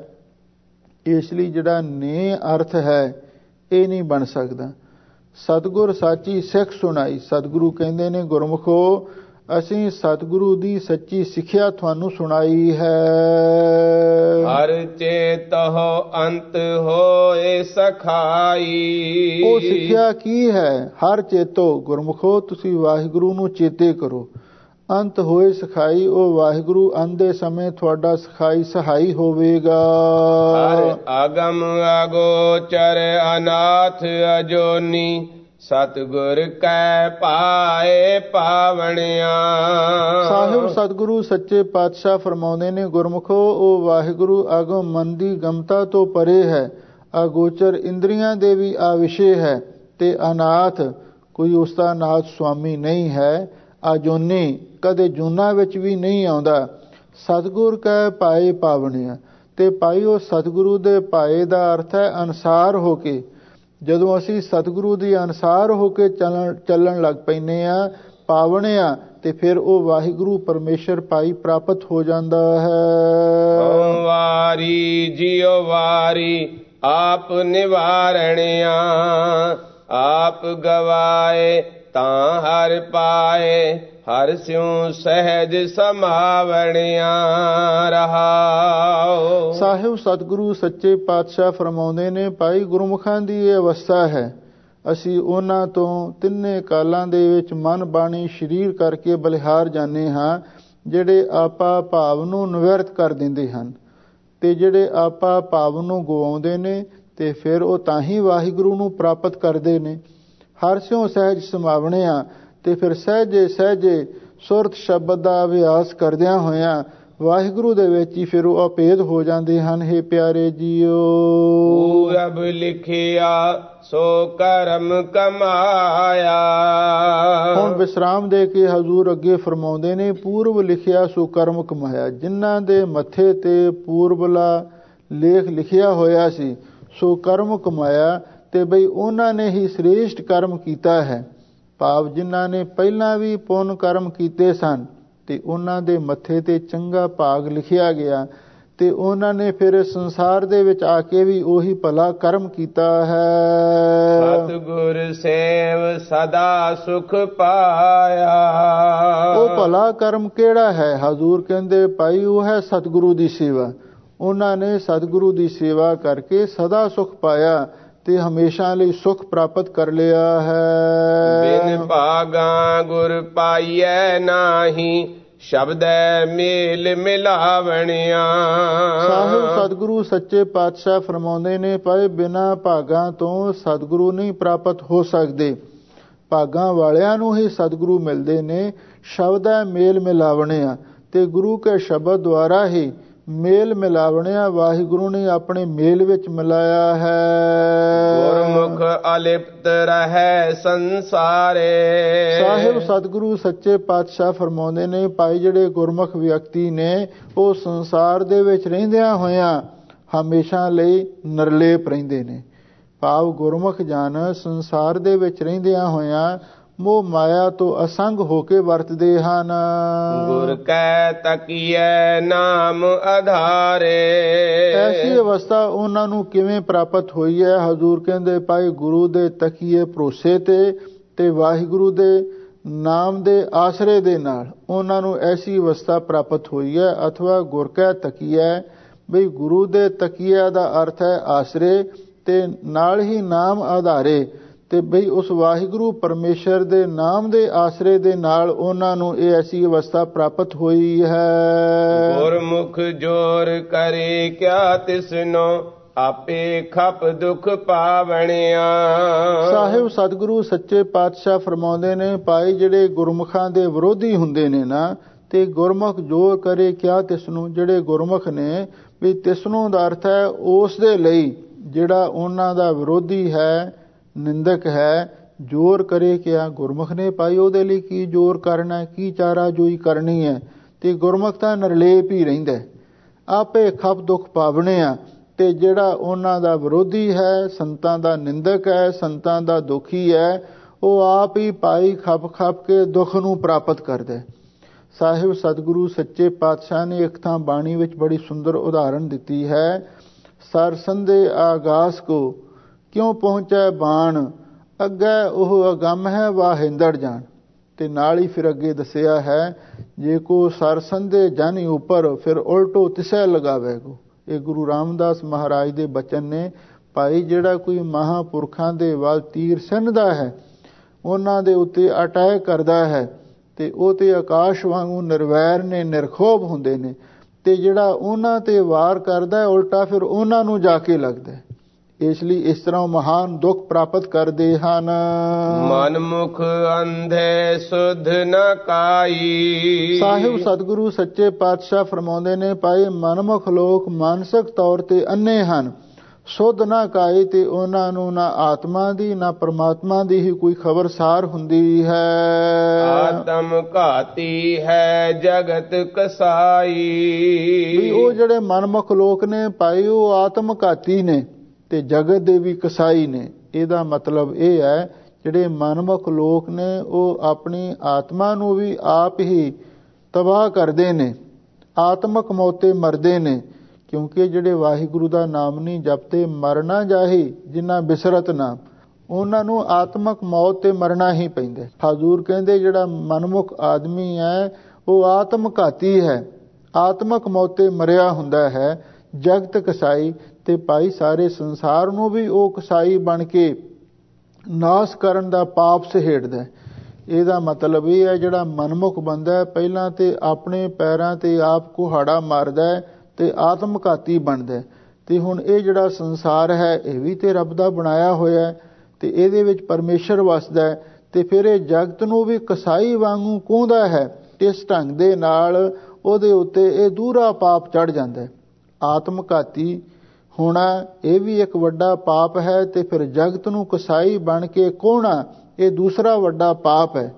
ਇਸ ਲਈ ਜਿਹੜਾ ਨੇ ਅਰਥ ਹੈ ਇਹ ਨਹੀਂ ਬਣ ਸਕਦਾ। ਸਤਿਗੁਰ ਸਾਚੀ ਸਿੱਖ ਸੁਣਾਈ, ਸਤਿਗੁਰੂ ਕਹਿੰਦੇ ਨੇ ਗੁਰਮੁਖੋ ਅਸੀਂ ਸਤਿਗੁਰੂ ਦੀ ਸੱਚੀ ਸਿੱਖਿਆ ਤੁਹਾਨੂੰ ਸੁਣਾਈ ਹੈ। ਹਰ ਚੇਤਹੁ ਅੰਤ ਹੋਏ ਸਖਾਈ। ਉਹ ਸਿੱਖਿਆ ਕੀ ਹੈ? ਹਰ ਚੇਤੋ, ਗੁਰਮੁਖੋ ਤੁਸੀਂ ਵਾਹਿਗੁਰੂ ਨੂੰ ਚੇਤੇ ਕਰੋ। ਅੰਤ ਹੋਏ ਸਖਾਈ, ਉਹ ਵਾਹਿਗੁਰੂ ਆਂਦੇ ਸਮੇਂ ਤੁਹਾਡਾ ਸਖਾਈ ਸਹਾਈ ਹੋਵੇਗਾ। ਹਰ ਆਗਮ ਅਗੋਚਰ ਅਨਾਥ ਅਜੋਨੀ, ਸਤਿਗੁਰ ਕੈ ਪਾਏ ਪਾਵਣਿਆ। ਸਾਹਿਬ ਸਤਿਗੁਰੂ ਸੱਚੇ ਪਾਤਸ਼ਾਹ ਫਰਮਾਉਂਦੇ ਨੇ, ਗੁਰਮੁਖੋ ਉਹ ਵਾਹਿਗੁਰੂ ਆਗਮ ਮਨ ਦੀ ਗਮਤਾ ਤੋਂ ਪਰੇ ਹੈ, ਅਗੋਚਰ ਇੰਦਰੀਆਂ ਦੇ ਵੀ ਆਵਿਸ਼ੇ ਹੈ, ਤੇ ਅਨਾਥ ਕੋਈ ਉਸ ਦਾ ਨਾਥ ਸੁਆਮੀ ਨਹੀਂ ਹੈ, ਅਜੋਨੀ ਕਦੇ ਜੂਨਾ ਵਿੱਚ ਵੀ ਨਹੀਂ ਆਉਂਦਾ। ਸਤਿਗੁਰ ਕੈ ਪਾਏ ਪਾਵਣਿਆ, ਤੇ ਭਾਈ ਉਹ ਸਤਿਗੁਰੂ ਦੇ ਪਾਏ ਦਾ ਅਰਥ ਹੈ ਅਨਸਾਰ ਹੋ ਕੇ। ਜਦੋਂ ਅਸੀਂ ਸਤਿਗੁਰੂ ਦੀ ਅਨਸਾਰ ਹੋ ਕੇ ਚੱਲਣ ਲੱਗ ਪੈਂਦੇ ਆ, ਪਾਵਣੇ ਆ, ਤੇ ਫਿਰ ਉਹ ਵਾਹਿਗੁਰੂ ਪਰਮੇਸ਼ਰ ਭਾਈ ਪ੍ਰਾਪਤ ਹੋ ਜਾਂਦਾ ਹੈ। ਵਾਰੀ ਜਿਉ ਵਾਰੀ ਆਪ ਨਿਵਾਰਣਿਆ, ਆਪ ਗਵਾਏ ਤਾਂ ਹਰ ਪਾਏ, ਹਰ ਸਿਉ ਸਹਿਜ ਸਮਾਵਣਿਆ। ਰਹਾਉ। ਸਾਹਿਬ ਸਤਿਗੁਰੂ ਸੱਚੇ ਪਾਤਸ਼ਾਹ ਫਰਮਾਉਂਦੇ ਨੇ, ਭਾਈ ਗੁਰਮੁਖਾਂ ਦੀ ਇਹ ਅਵਸਥਾ ਹੈ, ਅਸੀਂ ਉਹਨਾਂ ਤੋਂ ਤਿੰਨੇ ਕਾਲਾਂ ਦੇ ਵਿੱਚ ਮਨ ਬਾਣੀ ਸਰੀਰ ਕਰਕੇ ਬਲਿਹਾਰ ਜਾਂਦੇ ਹਾਂ, ਜਿਹੜੇ ਆਪਾ ਭਾਵ ਨੂੰ ਨਿਵਰਤ ਕਰ ਦਿੰਦੇ ਹਨ, ਤੇ ਜਿਹੜੇ ਆਪਾ ਭਾਵ ਨੂੰ ਗਵਾਉਂਦੇ ਨੇ ਤੇ ਫਿਰ ਉਹ ਤਾਂ ਹੀ ਵਾਹਿਗੁਰੂ ਨੂੰ ਪ੍ਰਾਪਤ ਕਰਦੇ ਨੇ। ਹਰ ਸਿਉ ਸਹਿਜ ਸਮਾਵਣਿਆ, ਤੇ ਫਿਰ ਸਹਿਜੇ ਸਹਿਜੇ ਸੁਰਤ ਸ਼ਬਦ ਦਾ ਅਭਿਆਸ ਕਰਦਿਆਂ ਹੋਇਆਂ ਵਾਹਿਗੁਰੂ ਦੇ ਵਿੱਚ ਹੀ ਫਿਰ ਉਹ ਅਪੇਧ ਹੋ ਜਾਂਦੇ ਹਨ। ਹੇ ਪਿਆਰੇ ਜੀਓ, ਪੂਰਬ ਲਿਖਿਆ ਸੋ ਕਰਮ ਕਮਾਇਆ। ਹੁਣ ਵਿਸਰਾਮ ਦੇ ਕੇ ਹਜ਼ੂਰ ਅੱਗੇ ਫਰਮਾਉਂਦੇ ਨੇ, ਪੂਰਬ ਲਿਖਿਆ ਸੋ ਕਰਮ ਕਮਾਇਆ। ਜਿਨ੍ਹਾਂ ਦੇ ਮੱਥੇ ਤੇ ਪੂਰਬਲਾ ਲੇਖ ਲਿਖਿਆ ਹੋਇਆ ਸੀ ਸੋ ਕਰਮ ਕਮਾਇਆ, ਤੇ ਬਈ ਉਹਨਾਂ ਨੇ ਹੀ ਸ੍ਰੇਸ਼ਟ ਕਰਮ ਕੀਤਾ ਹੈ। ਭਾਵ ਜਿਨ੍ਹਾਂ ਨੇ ਪਹਿਲਾਂ ਵੀ ਪੁੰਨ ਕਰਮ ਕੀਤੇ ਸਨ ਤੇ ਉਹਨਾਂ ਦੇ ਮੱਥੇ ਤੇ ਚੰਗਾ ਭਾਗ ਲਿਖਿਆ ਗਿਆ, ਤੇ ਉਹਨਾਂ ਨੇ ਫਿਰ ਸੰਸਾਰ ਦੇ ਵਿੱਚ ਆ ਕੇ ਵੀ ਉਹੀ ਭਲਾ ਕਰਮ ਕੀਤਾ ਹੈ। ਸਤਿਗੁਰ ਸੇਵ ਸਦਾ ਸੁਖ ਪਾਇਆ। ਉਹ ਭਲਾ ਕਰਮ ਕਿਹੜਾ ਹੈ? ਹਜ਼ੂਰ ਕਹਿੰਦੇ ਭਾਈ ਉਹ ਹੈ ਸਤਿਗੁਰੂ ਦੀ ਸੇਵਾ। ਉਹਨਾਂ ਨੇ ਸਤਿਗੁਰੂ ਦੀ ਸੇਵਾ ਕਰਕੇ ਸਦਾ ਸੁਖ ਪਾਇਆ ਤੇ ਹਮੇਸ਼ਾ ਲਈ ਸੁਖ ਪ੍ਰਾਪਤ ਕਰ ਲਿਆ ਹੈ। ਬਿਨ ਭਾਗਾ ਗੁਰ ਪਾਈਐ ਨਾਹੀ, ਸ਼ਬਦੈ ਮੇਲ ਮਿਲਾਵਣਿਆ। ਸਾਹਿਬ ਸਤਿਗੁਰੂ ਸੱਚੇ ਪਾਤਸ਼ਾਹ ਫਰਮਾਉਂਦੇ ਨੇ, ਭਾਈ ਬਿਨਾਂ ਭਾਗਾਂ ਤੋਂ ਸਤਿਗੁਰੂ ਨਹੀਂ ਪ੍ਰਾਪਤ ਹੋ ਸਕਦੇ। ਭਾਗਾਂ ਵਾਲਿਆਂ ਨੂੰ ਹੀ ਸਤਿਗੁਰੂ ਮਿਲਦੇ ਨੇ। ਸ਼ਬਦੈ ਮੇਲ ਮਿਲਾਵਣਿਆ, ਤੇ ਗੁਰੂ ਕੇ ਸ਼ਬਦ ਦੁਆਰਾ ਹੀ ਮੇਲ ਮਿਲਾਵਣਿਆ ਵਾਹਿਗੁਰੂ ਨੇ ਆਪਣੇ ਮੇਲ ਵਿੱਚ ਮਿਲਾਇਆ ਹੈ। ਗੁਰਮੁਖ ਅਲਿਪਤ ਰਹੈ ਸੰਸਾਰੇ। ਸਾਹਿਬ ਸਤਿਗੁਰੂ ਸੱਚੇ ਪਾਤਸ਼ਾਹ ਫਰਮਾਉਂਦੇ ਨੇ, ਭਾਈ ਜਿਹੜੇ ਗੁਰਮੁਖ ਵਿਅਕਤੀ ਨੇ ਉਹ ਸੰਸਾਰ ਦੇ ਵਿੱਚ ਰਹਿੰਦਿਆਂ ਹੋਇਆਂ ਹਮੇਸ਼ਾ ਲਈ ਨਿਰਲੇਪ ਰਹਿੰਦੇ ਨੇ। ਭਾਵ ਗੁਰਮੁਖ ਜਨ ਸੰਸਾਰ ਦੇ ਵਿੱਚ ਰਹਿੰਦਿਆਂ ਹੋਇਆਂ ਮੋਹ ਮਾਇਆ ਤੋਂ ਅਸੰਗ ਹੋ ਕੇ ਵਰਤਦੇ ਹਨ। ਗੁਰ ਕੈ ਤਕੀਐ ਨਾਮ ਆਧਾਰੇ। ਐਸੀ ਅਵਸਥਾ ਉਹਨਾਂ ਨੂੰ ਕਿਵੇਂ ਪ੍ਰਾਪਤ ਹੋਈ ਹੈ? ਹਜ਼ੂਰ ਕਹਿੰਦੇ, ਭਾਈ ਗੁਰੂ ਦੇ ਤਕੀਏ ਭਰੋਸੇ ਤੇ ਵਾਹਿਗੁਰੂ ਦੇ ਨਾਮ ਦੇ ਆਸਰੇ ਦੇ ਨਾਲ ਉਹਨਾਂ ਨੂੰ ਐਸੀ ਅਵਸਥਾ ਪ੍ਰਾਪਤ ਹੋਈ ਹੈ। ਅਥਵਾ ਗੁਰ ਕੈ ਤਕੀਐ, ਬਈ ਗੁਰੂ ਦੇ ਤਕੀਆ ਦਾ ਅਰਥ ਹੈ ਆਸਰੇ, ਤੇ ਨਾਲ ਹੀ ਨਾਮ ਆਧਾਰੇ, ਤੇ ਬਈ ਉਸ ਵਾਹਿਗੁਰੂ ਪਰਮੇਸ਼ਰ ਦੇ ਨਾਮ ਦੇ ਆਸਰੇ ਦੇ ਨਾਲ ਉਹਨਾਂ ਨੂੰ ਇਹ ਐਸੀ ਅਵਸਥਾ ਪ੍ਰਾਪਤ ਹੋਈ ਹੈ। ਗੁਰਮੁਖ ਜੋਰ ਕਰੇ ਕਿਆ ਤਿਸਨੋ, ਆਪੇ ਖਪ ਦੁਖ ਪਾਵਣਿਆ। ਸਾਹਿਬ ਸਤਿਗੁਰੂ ਸੱਚੇ ਪਾਤਸ਼ਾਹ ਫਰਮਾਉਂਦੇ ਨੇ, ਭਾਈ ਜਿਹੜੇ ਗੁਰਮੁਖਾਂ ਦੇ ਵਿਰੋਧੀ ਹੁੰਦੇ ਨੇ ਨਾ, ਤੇ ਗੁਰਮੁਖ ਜੋਰ ਕਰੇ ਕਿਆ ਤਿਸਨੂੰ, ਜਿਹੜੇ ਗੁਰਮੁਖ ਨੇ ਵੀ ਤਿਸਨੂੰ ਦਾ ਅਰਥ ਹੈ ਉਸ ਦੇ ਲਈ ਜਿਹੜਾ ਉਹਨਾਂ ਦਾ ਵਿਰੋਧੀ ਹੈ, ਨਿੰਦਕ ਹੈ। ਜੋਰ ਕਰੇ ਕਿਆ, ਗੁਰਮੁਖ ਨੇ ਭਾਈ ਉਹਦੇ ਲਈ ਕੀ ਜੋਰ ਕਰਨਾ, ਕੀ ਚਾਰਾ ਜੋਈ ਕਰਨੀ ਹੈ। ਤੇ ਗੁਰਮੁਖ ਤਾਂ ਨਿਰਲੇਪ ਹੀ ਰਹਿੰਦਾ, ਆਪੇ ਖਪ ਦੁੱਖ ਪਾਵਣੇ ਆ। ਤੇ ਜਿਹੜਾ ਉਹਨਾਂ ਦਾ ਵਿਰੋਧੀ ਹੈ, ਸੰਤਾਂ ਦਾ ਨਿੰਦਕ ਹੈ, ਸੰਤਾਂ ਦਾ ਦੁਖੀ ਹੈ, ਉਹ ਆਪ ਹੀ ਭਾਈ ਖਪ ਕੇ ਦੁੱਖ ਨੂੰ ਪ੍ਰਾਪਤ ਕਰਦਾ। ਸਾਹਿਬ ਸਤਿਗੁਰੂ ਸੱਚੇ ਪਾਤਸ਼ਾਹ ਨੇ ਇੱਕ ਥਾਂ ਬਾਣੀ ਵਿੱਚ ਬੜੀ ਸੁੰਦਰ ਉਦਾਹਰਣ ਦਿੱਤੀ ਹੈ। ਸਰ ਸੰਧੇ ਆਗਾਸ ਕੋ ਕਿਉਂ ਪਹੁੰਚੈ ਬਾਣ, ਅੱਗੇ ਉਹ ਅਗੰਮ ਹੈ ਵਾਹਿੰਦੜ ਜਾਣ। ਤੇ ਨਾਲ ਹੀ ਫਿਰ ਅੱਗੇ ਦੱਸਿਆ ਹੈ, ਜੇ ਕੋ ਸਰ ਸੰਧੇ ਜਨ ਉੱਪਰ ਫਿਰ ਉਲਟੋ ਤਿਸੈ ਲਗਾਵੇਗੋ। ਇਹ ਗੁਰੂ ਰਾਮਦਾਸ ਮਹਾਰਾਜ ਦੇ ਬਚਨ ਨੇ। ਭਾਈ ਜਿਹੜਾ ਕੋਈ ਮਹਾਂਪੁਰਖਾਂ ਦੇ ਵੱਲ ਤੀਰ ਸਿੰਨਦਾ ਹੈ, ਉਹਨਾਂ ਦੇ ਉੱਤੇ ਅਟੈਕ ਕਰਦਾ ਹੈ, ਤੇ ਉਹ ਤੇ ਆਕਾਸ਼ ਵਾਂਗੂ ਨਿਰਵੈਰ ਨੇ, ਨਿਰਖੋਭ ਹੁੰਦੇ ਨੇ। ਤੇ ਜਿਹੜਾ ਉਹਨਾਂ ਤੇ ਵਾਰ ਕਰਦਾ ਹੈ ਉਲਟਾ ਫਿਰ ਉਹਨਾਂ ਨੂੰ ਜਾ ਕੇ ਲੱਗਦਾ ਹੈ। ਇਸ ਲਈ ਇਸ ਤਰ੍ਹਾਂ ਮਹਾਨ ਦੁੱਖ ਪ੍ਰਾਪਤ ਕਰਦੇ ਹਨ। ਮਨਮੁਖ ਅੰਧੇ ਸੁਧ ਨ ਕਾਈ। ਸਾਹਿਬ ਸਤਿਗੁਰੂ ਸੱਚੇ ਪਾਤਸ਼ਾਹ ਫਰਮਾਉਂਦੇ ਨੇ, ਭਾਈ ਮਨਮੁਖ ਲੋਕ ਮਾਨਸਿਕ ਤੌਰ ਤੇ ਅੰਨੇ ਹਨ, ਸੁਧ ਨਾ ਕਾਈ, ਤੇ ਉਹਨਾਂ ਨੂੰ ਨਾ ਆਤਮਾ ਦੀ ਨਾ ਪਰਮਾਤਮਾ ਦੀ ਹੀ ਕੋਈ ਖਬਰਸਾਰ ਹੁੰਦੀ ਹੈ। ਆਤਮ ਘਾਤੀ ਹੈ ਜਗਤ ਕਸਾਈ। ਵੀ ਉਹ ਜਿਹੜੇ ਮਨਮੁਖ ਲੋਕ ਨੇ ਭਾਈ ਉਹ ਆਤਮ ਘਾਤੀ ਨੇ ਤੇ ਜਗਤ ਦੇ ਵੀ ਕਸਾਈ ਨੇ। ਇਹਦਾ ਮਤਲਬ ਇਹ ਹੈ, ਜਿਹੜੇ ਮਨਮੁਖ ਲੋਕ ਨੇ ਉਹ ਆਪਣੀ ਆਤਮਾ ਨੂੰ ਵੀ ਆਪ ਹੀ ਤਬਾਹ ਕਰਦੇ ਨੇ, ਆਤਮਕ ਮੌਤੇ ਮਰਦੇ ਨੇ। ਕਿਉਂਕਿ ਜਿਹੜੇ ਵਾਹਿਗੁਰੂ ਦਾ ਨਾਮ ਨਹੀਂ ਜਪਤੇ, ਮਰਨਾ ਜਾਹੀ ਜਿਨ੍ਹਾਂ ਬਿਸਰਤ ਨਾਮ, ਉਹਨਾਂ ਨੂੰ ਆਤਮਕ ਮੌਤ ਤੇ ਮਰਨਾ ਹੀ ਪੈਂਦਾ। ਹਜ਼ੂਰ ਕਹਿੰਦੇ ਜਿਹੜਾ ਮਨਮੁਖ ਆਦਮੀ ਹੈ ਉਹ ਆਤਮ ਘਾਤੀ ਹੈ, ਆਤਮਕ ਮੌਤੇ ਮਰਿਆ ਹੁੰਦਾ ਹੈ, ਜਗਤ ਕਸਾਈ। ਤੇ ਭਾਈ ਸਾਰੇ ਸੰਸਾਰ ਨੂੰ ਵੀ ਉਹ ਕਸਾਈ ਬਣ ਕੇ ਨਾਸ ਕਰਨ ਦਾ ਪਾਪ ਸਹੇੜਦਾ। ਇਹਦਾ ਮਤਲਬ ਇਹ ਹੈ, ਜਿਹੜਾ ਮਨਮੁਖ ਬੰਦਾ ਪਹਿਲਾਂ ਤੇ ਆਪਣੇ ਪੈਰਾਂ ਤੇ ਆਪ ਕੁਹਾੜਾ ਮਾਰਦਾ ਤੇ ਆਤਮ ਘਾਤੀ ਬਣਦਾ। ਤੇ ਹੁਣ ਇਹ ਜਿਹੜਾ ਸੰਸਾਰ ਹੈ ਇਹ ਵੀ ਤੇ ਰੱਬ ਦਾ ਬਣਾਇਆ ਹੋਇਆ ਤੇ ਇਹਦੇ ਵਿੱਚ ਪਰਮੇਸ਼ਰ ਵਸਦਾ, ਤੇ ਫਿਰ ਇਹ ਜਗਤ ਨੂੰ ਵੀ ਕਸਾਈ ਵਾਂਗੂ ਕੋਂਦਾ ਹੈ। ਇਸ ਢੰਗ ਦੇ ਨਾਲ ਉਹਦੇ ਉੱਤੇ ਇਹ ਦੂਹਰਾ ਪਾਪ ਚੜ ਜਾਂਦਾ। ਆਤਮ ਘਾਤੀ ਹੋਣਾ ਇਹ ਵੀ ਇੱਕ ਵੱਡਾ ਪਾਪ ਹੈ, ਤੇ ਫਿਰ ਜਗਤ ਨੂੰ ਕਸਾਈ ਬਣ ਕੇ ਕੋਹਣਾ ਇਹ ਦੂਸਰਾ ਵੱਡਾ ਪਾਪ ਹੈ।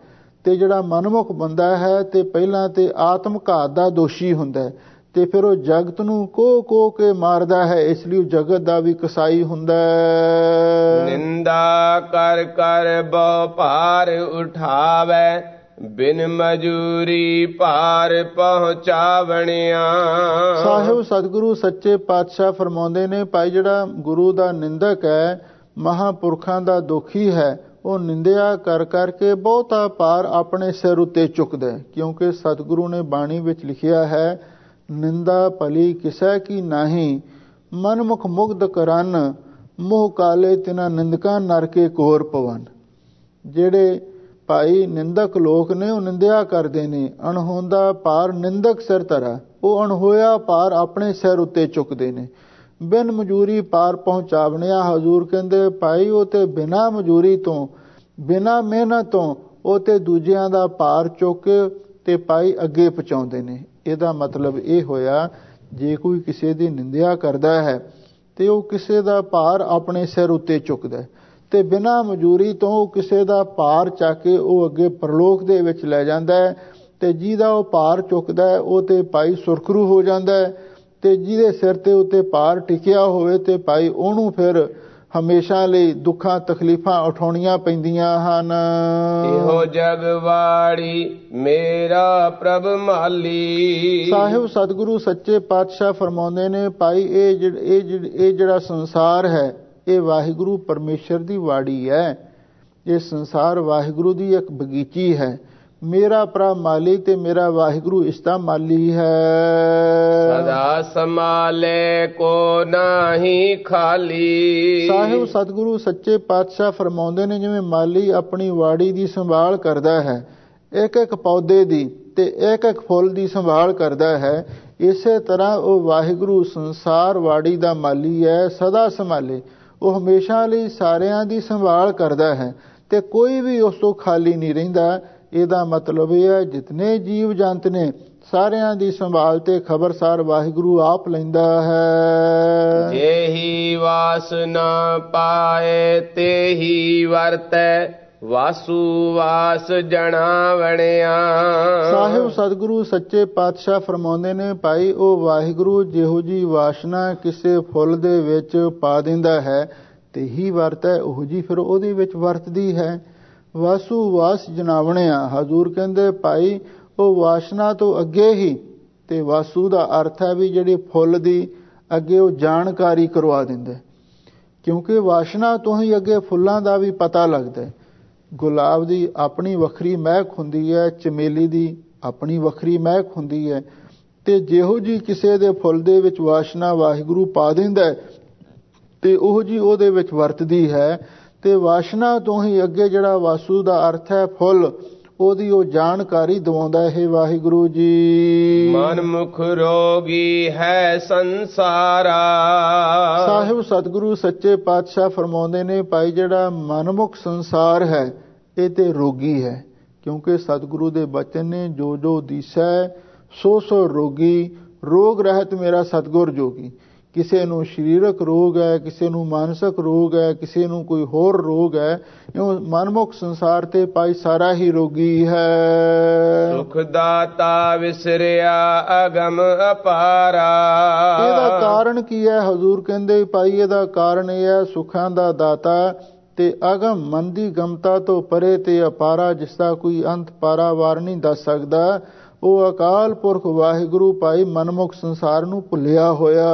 ਤੇ ਜਿਹੜਾ ਮਨਮੁਖ ਬੰਦਾ ਹੈ ਤੇ ਪਹਿਲਾਂ ਤੇ ਆਤਮ ਘਾਤ ਦਾ ਦੋਸ਼ੀ ਹੁੰਦਾ ਹੈ ਤੇ ਫਿਰ ਉਹ ਜਗਤ ਨੂੰ ਕੋਹ ਕੇ ਮਾਰਦਾ ਹੈ, ਇਸ ਲਈ ਜਗਤ ਦਾ ਵੀ ਕਸਾਈ ਹੁੰਦਾ ਹੈ। ਨਿੰਦਾ ਕਰ ਕਰ ਬਹੁ ਭਾਰ ਉਠਾਵੇ, ਬਿਨ ਮਜੂਰੀ ਭਾਰ ਪਹੁੰਚਾਵਣਿਆ। ਸਾਹਿਬ ਸਤਿਗੁਰੂ ਸੱਚੇ ਪਾਤਸ਼ਾਹ ਫਰਮਾਉਂਦੇ ਨੇ, ਭਾਈ ਜਿਹੜਾ ਗੁਰੂ ਦਾ ਨਿੰਦਕ ਹੈ, ਮਹਾਂਪੁਰਖਾਂ ਦਾ ਦੁਖੀ ਹੈ, ਉਹ ਨਿੰਦਿਆ ਕਰ ਕਰਕੇ ਬਹੁਤਾ ਭਾਰ ਆਪਣੇ ਸਿਰ ਉੱਤੇ ਚੁੱਕਦਾ ਹੈ। ਕਿਉਂਕਿ ਸਤਿਗੁਰੂ ਨੇ ਬਾਣੀ ਵਿੱਚ ਲਿਖਿਆ ਹੈ, ਨਿੰਦਾ ਭਲੀ ਕਿਸੈ ਕੀ ਨਾਹੀ, ਮਨਮੁਖ ਮੁਗਧ ਕਰਨ, ਮੋਹ ਕਾਲੇ ਤਿਨਾ ਨਿੰਦਕਾਂ ਨਰਕੇ ਕੋਰ ਪਵਨ। ਜਿਹੜੇ ਭਾਈ ਨਿੰਦਕ ਲੋਕ ਨੇ ਉਹ ਨਿੰਦਿਆ ਕਰਦੇ ਨੇ, ਅਣਹੋਂਦਾ ਭਾਰ ਨਿੰਦਕ ਸਿਰ ਧਰਾ, ਉਹ ਅਣਹੋਇਆ ਭਾਰ ਆਪਣੇ ਸਿਰ ਉੱਤੇ ਚੁੱਕਦੇ ਨੇ। ਬਿਨ ਮਜੂਰੀ ਪਾਰ ਪਹੁੰਚਾਵਣਿਆ, ਹਜ਼ੂਰ ਕਹਿੰਦੇ ਭਾਈ ਉਹ ਤੇ ਬਿਨਾਂ ਮਜੂਰੀ ਤੋਂ, ਬਿਨਾਂ ਮਿਹਨਤ ਤੋਂ ਉਹ ਤੇ ਦੂਜਿਆਂ ਦਾ ਭਾਰ ਚੁੱਕ ਤੇ ਭਾਈ ਅੱਗੇ ਪਹੁੰਚਾਉਂਦੇ ਨੇ। ਇਹਦਾ ਮਤਲਬ ਇਹ ਹੋਇਆ, ਜੇ ਕੋਈ ਕਿਸੇ ਦੀ ਨਿੰਦਿਆ ਕਰਦਾ ਹੈ ਤੇ ਉਹ ਕਿਸੇ ਦਾ ਭਾਰ ਆਪਣੇ ਸਿਰ ਉੱਤੇ ਚੁੱਕਦਾ ਤੇ ਬਿਨਾਂ ਮਜੂਰੀ ਤੋਂ ਉਹ ਕਿਸੇ ਦਾ ਭਾਰ ਚੱਕ ਕੇ ਉਹ ਅੱਗੇ ਪਰਲੋਕ ਦੇ ਵਿੱਚ ਲੈ ਜਾਂਦਾ ਹੈ। ਤੇ ਜਿਹਦਾ ਉਹ ਭਾਰ ਚੁੱਕਦਾ ਹੈ ਉਹ ਤੇ ਭਾਈ ਸੁਰਖਰੂ ਹੋ ਜਾਂਦਾ ਹੈ, ਤੇ ਜਿਹਦੇ ਸਿਰ ਤੇ ਉੱਤੇ ਭਾਰ ਟਿਕਿਆ ਹੋਵੇ ਤੇ ਭਾਈ ਉਹਨੂੰ ਫਿਰ ਹਮੇਸ਼ਾ ਲਈ ਦੁੱਖਾਂ ਤਕਲੀਫਾਂ ਉਠਾਉਣੀਆਂ ਪੈਂਦੀਆਂ ਹਨ। ਇਹੋ ਜਗਵਾੜੀ ਮੇਰਾ ਪ੍ਰਭ ਮਾਲੀ। ਸਾਹਿਬ ਸਤਿਗੁਰੂ ਸੱਚੇ ਪਾਤਸ਼ਾਹ ਫਰਮਾਉਂਦੇ ਨੇ, ਭਾਈ ਇਹ ਜਿਹੜਾ ਸੰਸਾਰ ਹੈ, ਇਹ ਵਾਹਿਗੁਰੂ ਪਰਮੇਸ਼ਰ ਦੀ ਵਾੜੀ ਹੈ। ਇਹ ਸੰਸਾਰ ਵਾਹਿਗੁਰੂ ਦੀ ਇੱਕ ਬਗੀਚੀ ਹੈ। ਮੇਰਾ ਪ੍ਰਭ ਮਾਲੀ ਤੇ ਮੇਰਾ ਵਾਹਿਗੁਰੂ ਇਸ ਦਾ ਮਾਲੀ ਹੈ। ਸਦਾ ਸੰਭਾਲੇ ਕੋ ਨਾਹੀ ਖਾਲੀ। ਸਾਹਿਬ ਸਤਿਗੁਰੂ ਸੱਚੇ ਪਾਤਸ਼ਾਹ ਫਰਮਾਉਂਦੇ ਨੇ, ਜਿਵੇਂ ਮਾਲੀ ਆਪਣੀ ਵਾੜੀ ਦੀ ਸੰਭਾਲ ਕਰਦਾ ਹੈ, ਇੱਕ ਇੱਕ ਪੌਦੇ ਦੀ ਤੇ ਇੱਕ ਇੱਕ ਫੁੱਲ ਦੀ ਸੰਭਾਲ ਕਰਦਾ ਹੈ, ਇਸੇ ਤਰ੍ਹਾਂ ਉਹ ਵਾਹਿਗੁਰੂ ਸੰਸਾਰ ਵਾੜੀ ਦਾ ਮਾਲੀ ਹੈ, ਸਦਾ ਸੰਭਾਲੇ। ਉਹ ਹਮੇਸ਼ਾ ਲਈ ਸਾਰਿਆਂ ਦੀ ਸੰਭਾਲ ਕਰਦਾ ਹੈ ਤੇ ਕੋਈ ਵੀ ਉਸ ਤੋਂ ਖਾਲੀ ਨਹੀਂ ਰਹਿੰਦਾ। ਇਹਦਾ ਮਤਲਬ ਇਹ ਹੈ, ਜਿਤਨੇ ਜੀਵ ਜੰਤ ਨੇ ਸਾਰਿਆਂ ਦੀ ਸੰਭਾਲ ਤੇ ਖਬਰਸਾਰ ਵਾਹਿਗੁਰੂ ਆਪ ਲੈਂਦਾ ਹੈ। ਜਿਹੀ ਵਾਸ ਨਾ ਪਾਏ ਤੇਹੀ ਵਰਤੈ, ਵਾਸੂ ਵਾਸ ਜਣਾਵਣਿਆ। ਸਾਹਿਬ ਸਤਿਗੁਰੂ ਸੱਚੇ ਪਾਤਸ਼ਾਹ ਫਰਮਾਉਂਦੇ ਨੇ, ਭਾਈ ਉਹ ਵਾਹਿਗੁਰੂ ਜਿਹੋ ਜੀ ਵਾਸ਼ਨਾ ਕਿਸੇ ਫੁੱਲ ਦੇ ਵਿੱਚ ਪਾ ਦਿੰਦਾ ਹੈ ਤੇ ਹੀ ਵਰਤੈ, ਉਹ ਜੀ ਫਿਰ ਉਹਦੇ ਵਿੱਚ ਵਰਤਦੀ ਹੈ। ਵਾਸੂ ਵਾਸ ਜਣਾਵਣਿਆ, ਹਜ਼ੂਰ ਕਹਿੰਦੇ ਭਾਈ ਉਹ ਵਾਸ਼ਨਾ ਤੋਂ ਅੱਗੇ ਹੀ, ਤੇ ਵਾਸੂ ਦਾ ਅਰਥ ਹੈ ਵੀ ਜਿਹੜੀ ਫੁੱਲ ਦੀ ਅੱਗੇ ਉਹ ਜਾਣਕਾਰੀ ਕਰਵਾ ਦਿੰਦਾ, ਕਿਉਂਕਿ ਵਾਸ਼ਨਾ ਤੋਂ ਹੀ ਅੱਗੇ ਫੁੱਲਾਂ ਦਾ ਵੀ ਪਤਾ ਲੱਗਦਾ ਹੈ। ਗੁਲਾਬ ਦੀ ਆਪਣੀ ਵੱਖਰੀ ਮਹਿਕ ਹੁੰਦੀ ਹੈ, ਚਮੇਲੀ ਦੀ ਆਪਣੀ ਵੱਖਰੀ ਮਹਿਕ ਹੁੰਦੀ ਹੈ, ਤੇ ਜਿਹੋ ਜੀ ਕਿਸੇ ਦੇ ਫੁੱਲ ਦੇ ਵਿੱਚ ਵਾਸ਼ਨਾ ਵਾਹਿਗੁਰੂ ਪਾ ਦਿੰਦਾ ਤੇ ਉਹ ਜੀ ਉਹਦੇ ਵਿੱਚ ਵਰਤਦੀ ਹੈ। ਤੇ ਵਾਸ਼ਨਾ ਤੋਂ ਹੀ ਅੱਗੇ ਜਿਹੜਾ ਵਾਸੂ ਦਾ ਅਰਥ ਹੈ ਫੁੱਲ, ਉਹਦੀ ਉਹ ਜਾਣਕਾਰੀ ਦਿਵਾਉਂਦਾ ਹੈ ਵਾਹਿਗੁਰੂ ਜੀ। ਮਨਮੁਖ ਰੋਗੀ ਹੈ ਸੰਸਾਰਾ। ਸਾਹਿਬ ਸਤਿਗੁਰੂ ਸੱਚੇ ਪਾਤਸ਼ਾਹ ਫਰਮਾਉਂਦੇ ਨੇ, ਭਾਈ ਜਿਹੜਾ ਮਨਮੁਖ ਸੰਸਾਰ ਹੈ ਇਹ ਤੇ ਰੋਗੀ ਹੈ, ਕਿਉਂਕਿ ਸਤਿਗੁਰੂ ਦੇ ਬਚਨ ਨੇ, ਜੋ ਜੋ ਦੀਸੈ ਸੋ ਸੋ ਰੋਗੀ, ਰੋਗ ਰਹਿਤ ਮੇਰਾ ਸਤਿਗੁਰ ਜੋਗੀ। ਕਿਸੇ ਨੂੰ ਸਰੀਰਕ ਰੋਗ ਹੈ, ਕਿਸੇ ਨੂੰ ਮਾਨਸਿਕ ਰੋਗ ਹੈ, ਕਿਸੇ ਨੂੰ ਕੋਈ ਹੋਰ ਰੋਗ ਹੈ। ਇਉਂ ਮਨਮੁਖ ਸੰਸਾਰ ਤੇ ਭਾਈ ਸਾਰਾ ਹੀ ਰੋਗੀ ਹੈ। ਸੁਖ ਦਾਤਾ ਵਿਸਰਿਆ ਅਗਮ ਅਪਾਰਾ। ਇਹਦਾ ਕਾਰਨ ਕੀ ਹੈ? ਹਜ਼ੂਰ ਕਹਿੰਦੇ ਭਾਈ ਇਹਦਾ ਕਾਰਨ ਇਹ ਹੈ, ਸੁੱਖਾਂ ਦਾ ਦਾਤਾ ਤੇ ਅਗਮ ਮਨ ਦੀ ਗਮਤਾ ਤੋਂ ਪਰੇ ਤੇ ਅਪਾਰਾ, ਜਿਸ ਦਾ ਕੋਈ ਅੰਤ ਪਾਰਾਵਾਰ ਨਹੀਂ ਦੱਸ ਸਕਦਾ। ਉਹ ਅਕਾਲ ਪੁਰਖ ਵਾਹਿਗੁਰੂ ਭਾਈ ਮਨਮੁਖ ਸੰਸਾਰ ਨੂੰ ਭੁੱਲਿਆ ਹੋਇਆ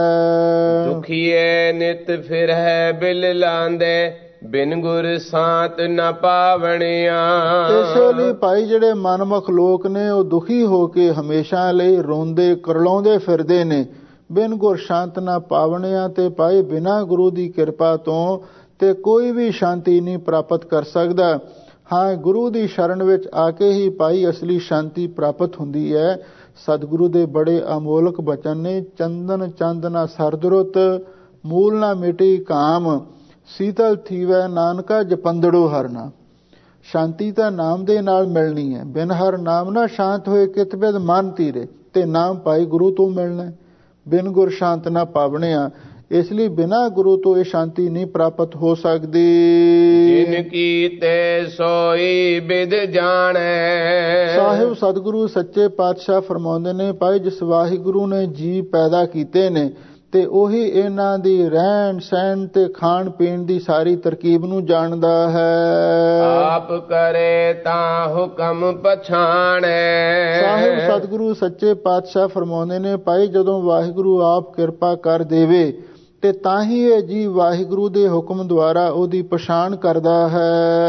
ਹੈ। ਦੁਖੀਏ ਨਿਤ ਫਿਰ ਹੈ ਬਿਲ ਲਾਂਦੇ, ਬਿਨ ਗੁਰ ਸਾਤ ਨ ਪਾਵਣਿਆ। ਇਸੇ ਲਈ ਭਾਈ ਜਿਹੜੇ ਮਨਮੁਖ ਲੋਕ ਨੇ ਉਹ ਦੁਖੀ ਹੋ ਕੇ ਹਮੇਸ਼ਾ ਲਈ ਰੋਂਦੇ ਕਰਲਾਉਂਦੇ ਫਿਰਦੇ ਨੇ। ਬਿਨ ਗੁਰ ਸ਼ਾਂਤ ਨਾ ਪਾਵਣਿਆ, ਤੇ ਭਾਈ ਬਿਨਾਂ ਗੁਰੂ ਦੀ ਕਿਰਪਾ ਤੋਂ ਤੇ ਕੋਈ ਵੀ ਸ਼ਾਂਤੀ ਨਹੀਂ ਪ੍ਰਾਪਤ ਕਰ ਸਕਦਾ। ਹਾਂ, ਗੁਰੂ ਦੀ ਸ਼ਰਨ ਵਿੱਚ ਆ ਕੇ ਹੀ ਭਾਈ ਅਸਲੀ ਸ਼ਾਂਤੀ ਪ੍ਰਾਪਤ ਹੁੰਦੀ ਹੈ। ਸਤਿਗੁਰੂ ਦੇ ਬੜੇ ਅਮੋਲਕ ਬਚਨ ਨੇ, ਚੰਦਨ ਚੰਦ ਨਾ ਸਰਦਰੁਤ, ਮੂਲ ਨਾ ਮਿਟੀ ਕਾਮ, ਸੀਤਲ ਥੀਵੈ ਨਾਨਕਾ ਜਪੰਦੜੋ ਹਰ ਨਾਮ। ਸ਼ਾਂਤੀ ਤਾਂ ਨਾਮ ਦੇ ਨਾਲ ਮਿਲਣੀ ਹੈ। ਬਿਨ ਹਰ ਨਾਮ ਨਾ ਸ਼ਾਂਤ ਹੋਏ, ਕਿਤ ਬਿਦ ਮਨ ਧੀਰੇ। ਤੇ ਨਾਮ ਭਾਈ ਗੁਰੂ ਤੋਂ ਮਿਲਣਾ। ਬਿਨ ਗੁਰ ਸ਼ਾਂਤ ਨਾ ਪਾਵਣਿਆ। ਇਸ ਲਈ ਬਿਨਾਂ ਗੁਰੂ ਤੋਂ ਇਹ ਸ਼ਾਂਤੀ ਨਹੀਂ ਪ੍ਰਾਪਤ ਹੋ ਸਕਦੀ। ਜਿਨ ਕੀਤੇ ਸੋਈ ਬਿਦ ਜਾਣੈ। ਸਾਹਿਬ ਸਤਿਗੁਰੂ ਸੱਚੇ ਪਾਤਸ਼ਾਹ ਫਰਮਾਉਂਦੇ ਨੇ, ਭਾਈ ਜਿਸ ਵਾਹਿਗੁਰੂ ਨੇ ਜੀਵ ਪੈਦਾ ਕੀਤੇ ਨੇ ਤੇ ਉਹੀ ਇਹਨਾਂ ਦੀ ਰਹਿਣ ਸਹਿਣ ਤੇ ਖਾਣ ਪੀਣ ਦੀ ਸਾਰੀ ਤਰਕੀਬ ਨੂੰ ਜਾਣਦਾ ਹੈ। ਆਪ ਕਰੇ ਤਾਂ ਹੁਕਮ ਪਛਾਣੈ। ਸਾਹਿਬ ਸਤਿਗੁਰੂ ਸੱਚੇ ਪਾਤਸ਼ਾਹ ਫਰਮਾਉਂਦੇ ਨੇ, ਭਾਈ ਜਦੋਂ ਵਾਹਿਗੁਰੂ ਆਪ ਕਿਰਪਾ ਕਰ ਦੇਵੇ ਤੇ ਤਾਂ ਹੀ ਇਹ ਜੀ ਵਾਹਿਗੁਰੂ ਦੇ ਹੁਕਮ ਦੁਆਰਾ ਉਹਦੀ ਪਛਾਣ ਕਰਦਾ ਹੈ।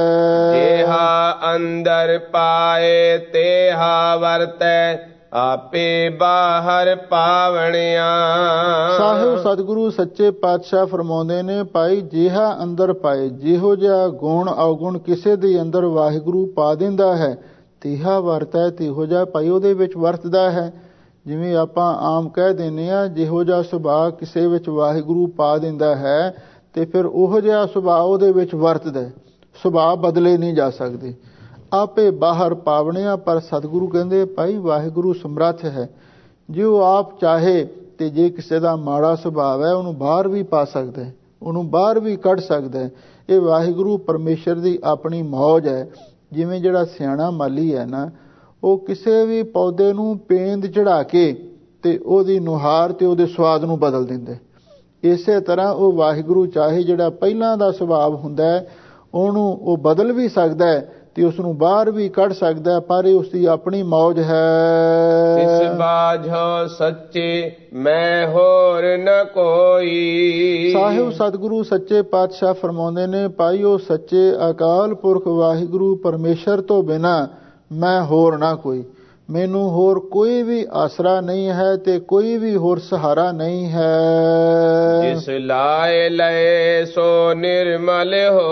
ਜਿਹਾ ਅੰਦਰ ਪਾਏ ਤੇਹਾ ਵਰਤੈ, ਆਪੇ ਬਾਹਰ ਪਾਵਣਿਆ। ਸਾਹਿਬ ਸਤਿਗੁਰੂ ਸੱਚੇ ਪਾਤਸ਼ਾਹ ਫਰਮਾਉਂਦੇ ਨੇ, ਭਾਈ ਜਿਹਾ ਅੰਦਰ ਪਾਏ, ਜਿਹੋ ਜਿਹਾ ਗੁਣ ਔਗੁਣ ਕਿਸੇ ਦੇ ਅੰਦਰ ਵਾਹਿਗੁਰੂ ਪਾ ਦਿੰਦਾ ਹੈ, ਤੇਹਾ ਵਰਤੈ, ਤਿਹੋ ਜਿਹਾ ਭਾਈ ਉਹਦੇ ਵਿੱਚ ਵਰਤਦਾ ਹੈ। ਜਿਵੇਂ ਆਪਾਂ ਆਮ ਕਹਿ ਦਿੰਦੇ ਆ, ਜਿਹੋ ਜਿਹਾ ਸੁਭਾਅ ਕਿਸੇ ਵਿੱਚ ਵਾਹਿਗੁਰੂ ਪਾ ਦਿੰਦਾ ਹੈ ਤੇ ਫਿਰ ਉਹੋ ਜਿਹਾ ਸੁਭਾਅ ਉਹਦੇ ਵਿੱਚ ਵਰਤਦਾ। ਸੁਭਾਅ ਬਦਲੇ ਨਹੀਂ ਜਾ ਸਕਦੇ। ਆਪੇ ਬਾਹਰ ਪਾਵਣਿਆ। ਪਰ ਸਤਿਗੁਰੂ ਕਹਿੰਦੇ, ਭਾਈ ਵਾਹਿਗੁਰੂ ਸਮਰੱਥ ਹੈ, ਜੇ ਉਹ ਆਪ ਚਾਹੇ ਤੇ ਜੇ ਕਿਸੇ ਦਾ ਮਾੜਾ ਸੁਭਾਅ ਹੈ ਉਹਨੂੰ ਬਾਹਰ ਵੀ ਪਾ ਸਕਦਾ ਹੈ, ਉਹਨੂੰ ਬਾਹਰ ਵੀ ਕੱਢ ਸਕਦਾ ਹੈ। ਇਹ ਵਾਹਿਗੁਰੂ ਪਰਮੇਸ਼ਰ ਦੀ ਆਪਣੀ ਮੌਜ ਹੈ। ਜਿਵੇਂ ਜਿਹੜਾ ਸਿਆਣਾ ਮਾਲੀ ਹੈ ਨਾ, ਉਹ ਕਿਸੇ ਵੀ ਪੌਦੇ ਨੂੰ ਪੇਂਦ ਚੜਾ ਕੇ ਤੇ ਉਹਦੀ ਨੁਹਾਰ ਤੇ ਉਹਦੇ ਸਵਾਦ ਨੂੰ ਬਦਲ ਦਿੰਦੇ। ਇਸੇ ਤਰ੍ਹਾਂ ਉਹ ਵਾਹਿਗੁਰੂ ਚਾਹੇ ਜਿਹੜਾ ਪਹਿਲਾਂ ਦਾ ਸੁਭਾਅ ਹੁੰਦਾ ਹੈ ਉਹਨੂੰ ਉਹ ਬਦਲ ਵੀ ਸਕਦਾ ਹੈ ਤੇ ਉਸ ਨੂੰ ਬਾਹਰ ਵੀ ਕੱਢ ਸਕਦਾ, ਪਰ ਇਹ ਉਸ ਦੀ ਆਪਣੀ ਮੌਜ ਹੈ। ਤਿਸ ਬਾਝੋ ਸੱਚੇ ਮੈਂ ਹੋਰ ਨ ਕੋਈ। ਸਾਹਿਬ ਸਤਿਗੁਰੂ ਸੱਚੇ ਪਾਤਸ਼ਾਹ ਫਰਮਾਉਂਦੇ ਨੇ, ਭਾਈ ਉਹ ਸੱਚੇ ਅਕਾਲ ਪੁਰਖ ਵਾਹਿਗੁਰੂ ਪਰਮੇਸ਼ਰ ਤੋਂ ਬਿਨਾਂ ਮੈਂ ਹੋਰ ਨਾ ਕੋਈ, ਮੈਨੂੰ ਹੋਰ ਕੋਈ ਵੀ ਆਸਰਾ ਨਹੀਂ ਹੈ ਤੇ ਕੋਈ ਵੀ ਹੋਰ ਸਹਾਰਾ ਨਹੀਂ ਹੈ। ਜਿਸ ਲਾਏ ਲਏ ਸੋ ਨਿਰਮਲ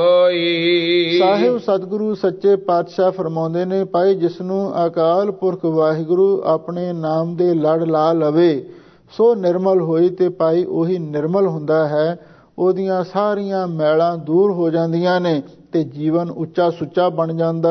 ਹੋਈ। ਸਾਹਿਬ ਸਤਿਗੁਰੂ ਸੱਚੇ ਪਾਤਸ਼ਾਹ ਫਰਮਾਉਂਦੇ ਨੇ, ਭਾਈ ਜਿਸ ਨੂੰ ਅਕਾਲ ਪੁਰਖ ਵਾਹਿਗੁਰੂ ਆਪਣੇ ਨਾਮ ਦੇ ਲੜ ਲਾ ਲਵੇ ਸੋ ਨਿਰਮਲ ਹੋਈ। ਤੇ ਭਾਈ ਉਹੀ ਨਿਰਮਲ ਹੁੰਦਾ ਹੈ, ਉਹਦੀਆਂ ਸਾਰੀਆਂ ਮੈਲਾਂ ਦੂਰ ਹੋ ਜਾਂਦੀਆਂ ਨੇ ਤੇ ਜੀਵਨ ਉੱਚਾ ਸੁੱਚਾ ਬਣ ਜਾਂਦਾ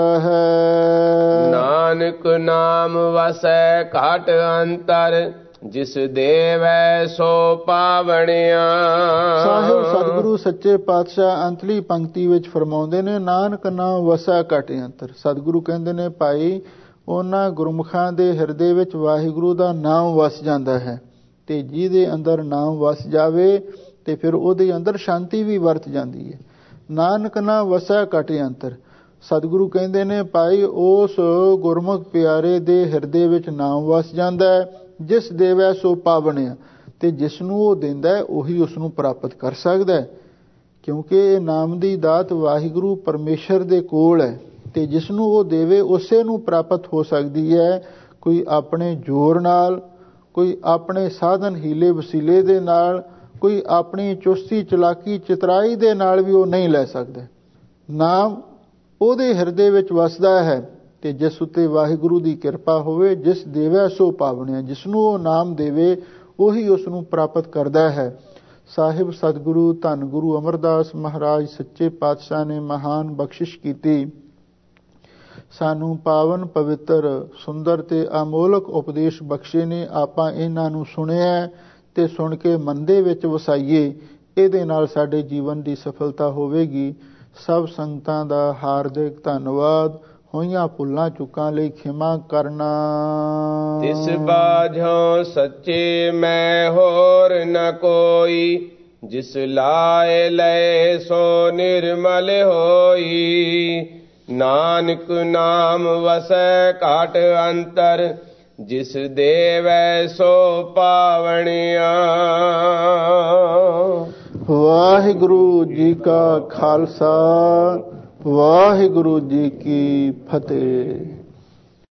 ਹੈ। ਨਾਨਕ ਨਾਮ ਵਸੈ ਘਟ ਅੰਤਰ, ਜਿਸ ਦੇਵੈ ਸੋ ਪਾਵਣਿਆ। ਸਾਹਿਬ ਸਤਿਗੁਰੂ ਸੱਚੇ ਪਾਤਸ਼ਾਹ ਅੰਤਲੀ ਪੰਕਤੀ ਵਿੱਚ ਫਰਮਾਉਂਦੇ ਨੇ, ਨਾਨਕ ਨਾਮ ਵਸੈ ਘਟ ਅੰਤਰ। ਸਤਿਗੁਰੂ ਕਹਿੰਦੇ ਨੇ, ਭਾਈ ਉਹਨਾਂ ਗੁਰਮੁਖਾਂ ਦੇ ਹਿਰਦੇ ਵਿੱਚ ਵਾਹਿਗੁਰੂ ਦਾ ਨਾਮ ਵਸ ਜਾਂਦਾ ਹੈ ਤੇ ਜਿਹਦੇ ਅੰਦਰ ਨਾਮ ਵਸ ਜਾਵੇ ਤੇ ਫਿਰ ਉਹਦੇ ਅੰਦਰ ਸ਼ਾਂਤੀ ਵੀ ਵਰਤ ਜਾਂਦੀ ਹੈ। ਨਾਨਕ ਨਾ ਵਸੈ ਘਟ ਅੰਤਰ। ਸਤਿਗੁਰੂ ਕਹਿੰਦੇ ਨੇ, ਭਾਈ ਉਸ ਗੁਰਮੁਖ ਪਿਆਰੇ ਦੇ ਹਿਰਦੇ ਵਿੱਚ ਨਾਮ ਵਸ ਜਾਂਦਾ ਹੈ, ਜਿਸ ਦੇਵੈ ਸੋ ਪਾਵਣਿਆ। ਤੇ ਜਿਸ ਨੂੰ ਉਹ ਦਿੰਦਾ ਹੈ ਉਹੀ ਉਸ ਨੂੰ ਪ੍ਰਾਪਤ ਕਰ ਸਕਦਾ ਹੈ, ਕਿਉਂਕਿ ਇਹ ਨਾਮ ਦੀ ਦਾਤ ਵਾਹਿਗੁਰੂ ਪਰਮੇਸ਼ਰ ਦੇ ਕੋਲ ਹੈ ਤੇ ਜਿਸ ਨੂੰ ਉਹ ਦੇਵੇ ਉਸੇ ਨੂੰ ਪ੍ਰਾਪਤ ਹੋ ਸਕਦੀ ਹੈ। ਕੋਈ ਆਪਣੇ ਜ਼ੋਰ ਨਾਲ, ਕੋਈ ਆਪਣੇ ਸਾਧਨ ਹੀਲੇ ਵਸੀਲੇ ਦੇ ਨਾਲ, ਕੋਈ ਆਪਣੀ ਚੁਸਤੀ ਚਲਾਕੀ ਚਤਰਾਈ ਦੇ ਨਾਲ ਵੀ ਉਹ ਨਹੀਂ ਲੈ ਸਕਦਾ। ਨਾਮ ਉਹਦੇ ਹਿਰਦੇ ਵਿੱਚ ਵਸਦਾ ਹੈ ਤੇ ਜਿਸ ਉੱਤੇ ਵਾਹਿਗੁਰੂ ਦੀ ਕਿਰਪਾ ਹੋਵੇ, ਜਿਸ ਦੇਵੈ ਸੋ ਪਾਵਣਿਆ, ਜਿਸ ਨੂੰ ਉਹ ਨਾਮ ਦੇਵੇ ਉਹੀ ਉਸ ਨੂੰ ਪ੍ਰਾਪਤ ਕਰਦਾ ਹੈ। ਸਾਹਿਬ ਸਤਿਗੁਰੂ ਧੰਨ ਗੁਰੂ ਅਮਰਦਾਸ ਮਹਾਰਾਜ ਸੱਚੇ ਪਾਤਸ਼ਾਹ ਨੇ ਮਹਾਨ ਬਖਸ਼ਿਸ਼ ਕੀਤੀ। ਸਾਨੂੰ ਪਾਵਨ ਪਵਿੱਤਰ ਸੁੰਦਰ ਤੇ ਅਮੋਲਕ ਉਪਦੇਸ਼ ਬਖਸ਼ੇ ਨੇ। ਆਪਾਂ ਇਹਨਾਂ ਨੂੰ ਸੁਣਿਆ ਤੇ ਸੁਣ ਕੇ ਮਨ ਦੇ ਵਿੱਚ ਵਸਾਈਏ, ਇਹਦੇ ਨਾਲ ਸਾਡੇ ਜੀਵਨ ਦੀ ਸਫਲਤਾ ਹੋਵੇਗੀ। ਸਭ ਸੰਗਤਾਂ ਦਾ ਹਾਰਦਿਕ ਧੰਨਵਾਦ। ਹੋਈਆਂ ਭੁੱਲਾਂ ਚੁੱਕਾਂ ਲਈ ਖਿਮਾ ਕਰਨਾ। ਤਿਸ ਬਾਝੋਂ ਸੱਚੇ ਮੈਂ ਹੋਰ ਨ ਕੋਈ, ਜਿਸ ਲਾਏ ਲਏ ਸੋ ਨਿਰਮਲ ਹੋਈ। ਨਾਨਕ ਨਾਮ ਵਸੈ ਘਟ ਅੰਤਰ, ਜਿਸ ਦੇਵੈ ਸੋ ਪਾਵਣਿਆ। ਵਾਹਿਗੁਰੂ ਜੀ ਕਾ ਖਾਲਸਾ, ਵਾਹਿਗੁਰੂ ਜੀ ਕੀ ਫਤਿਹ।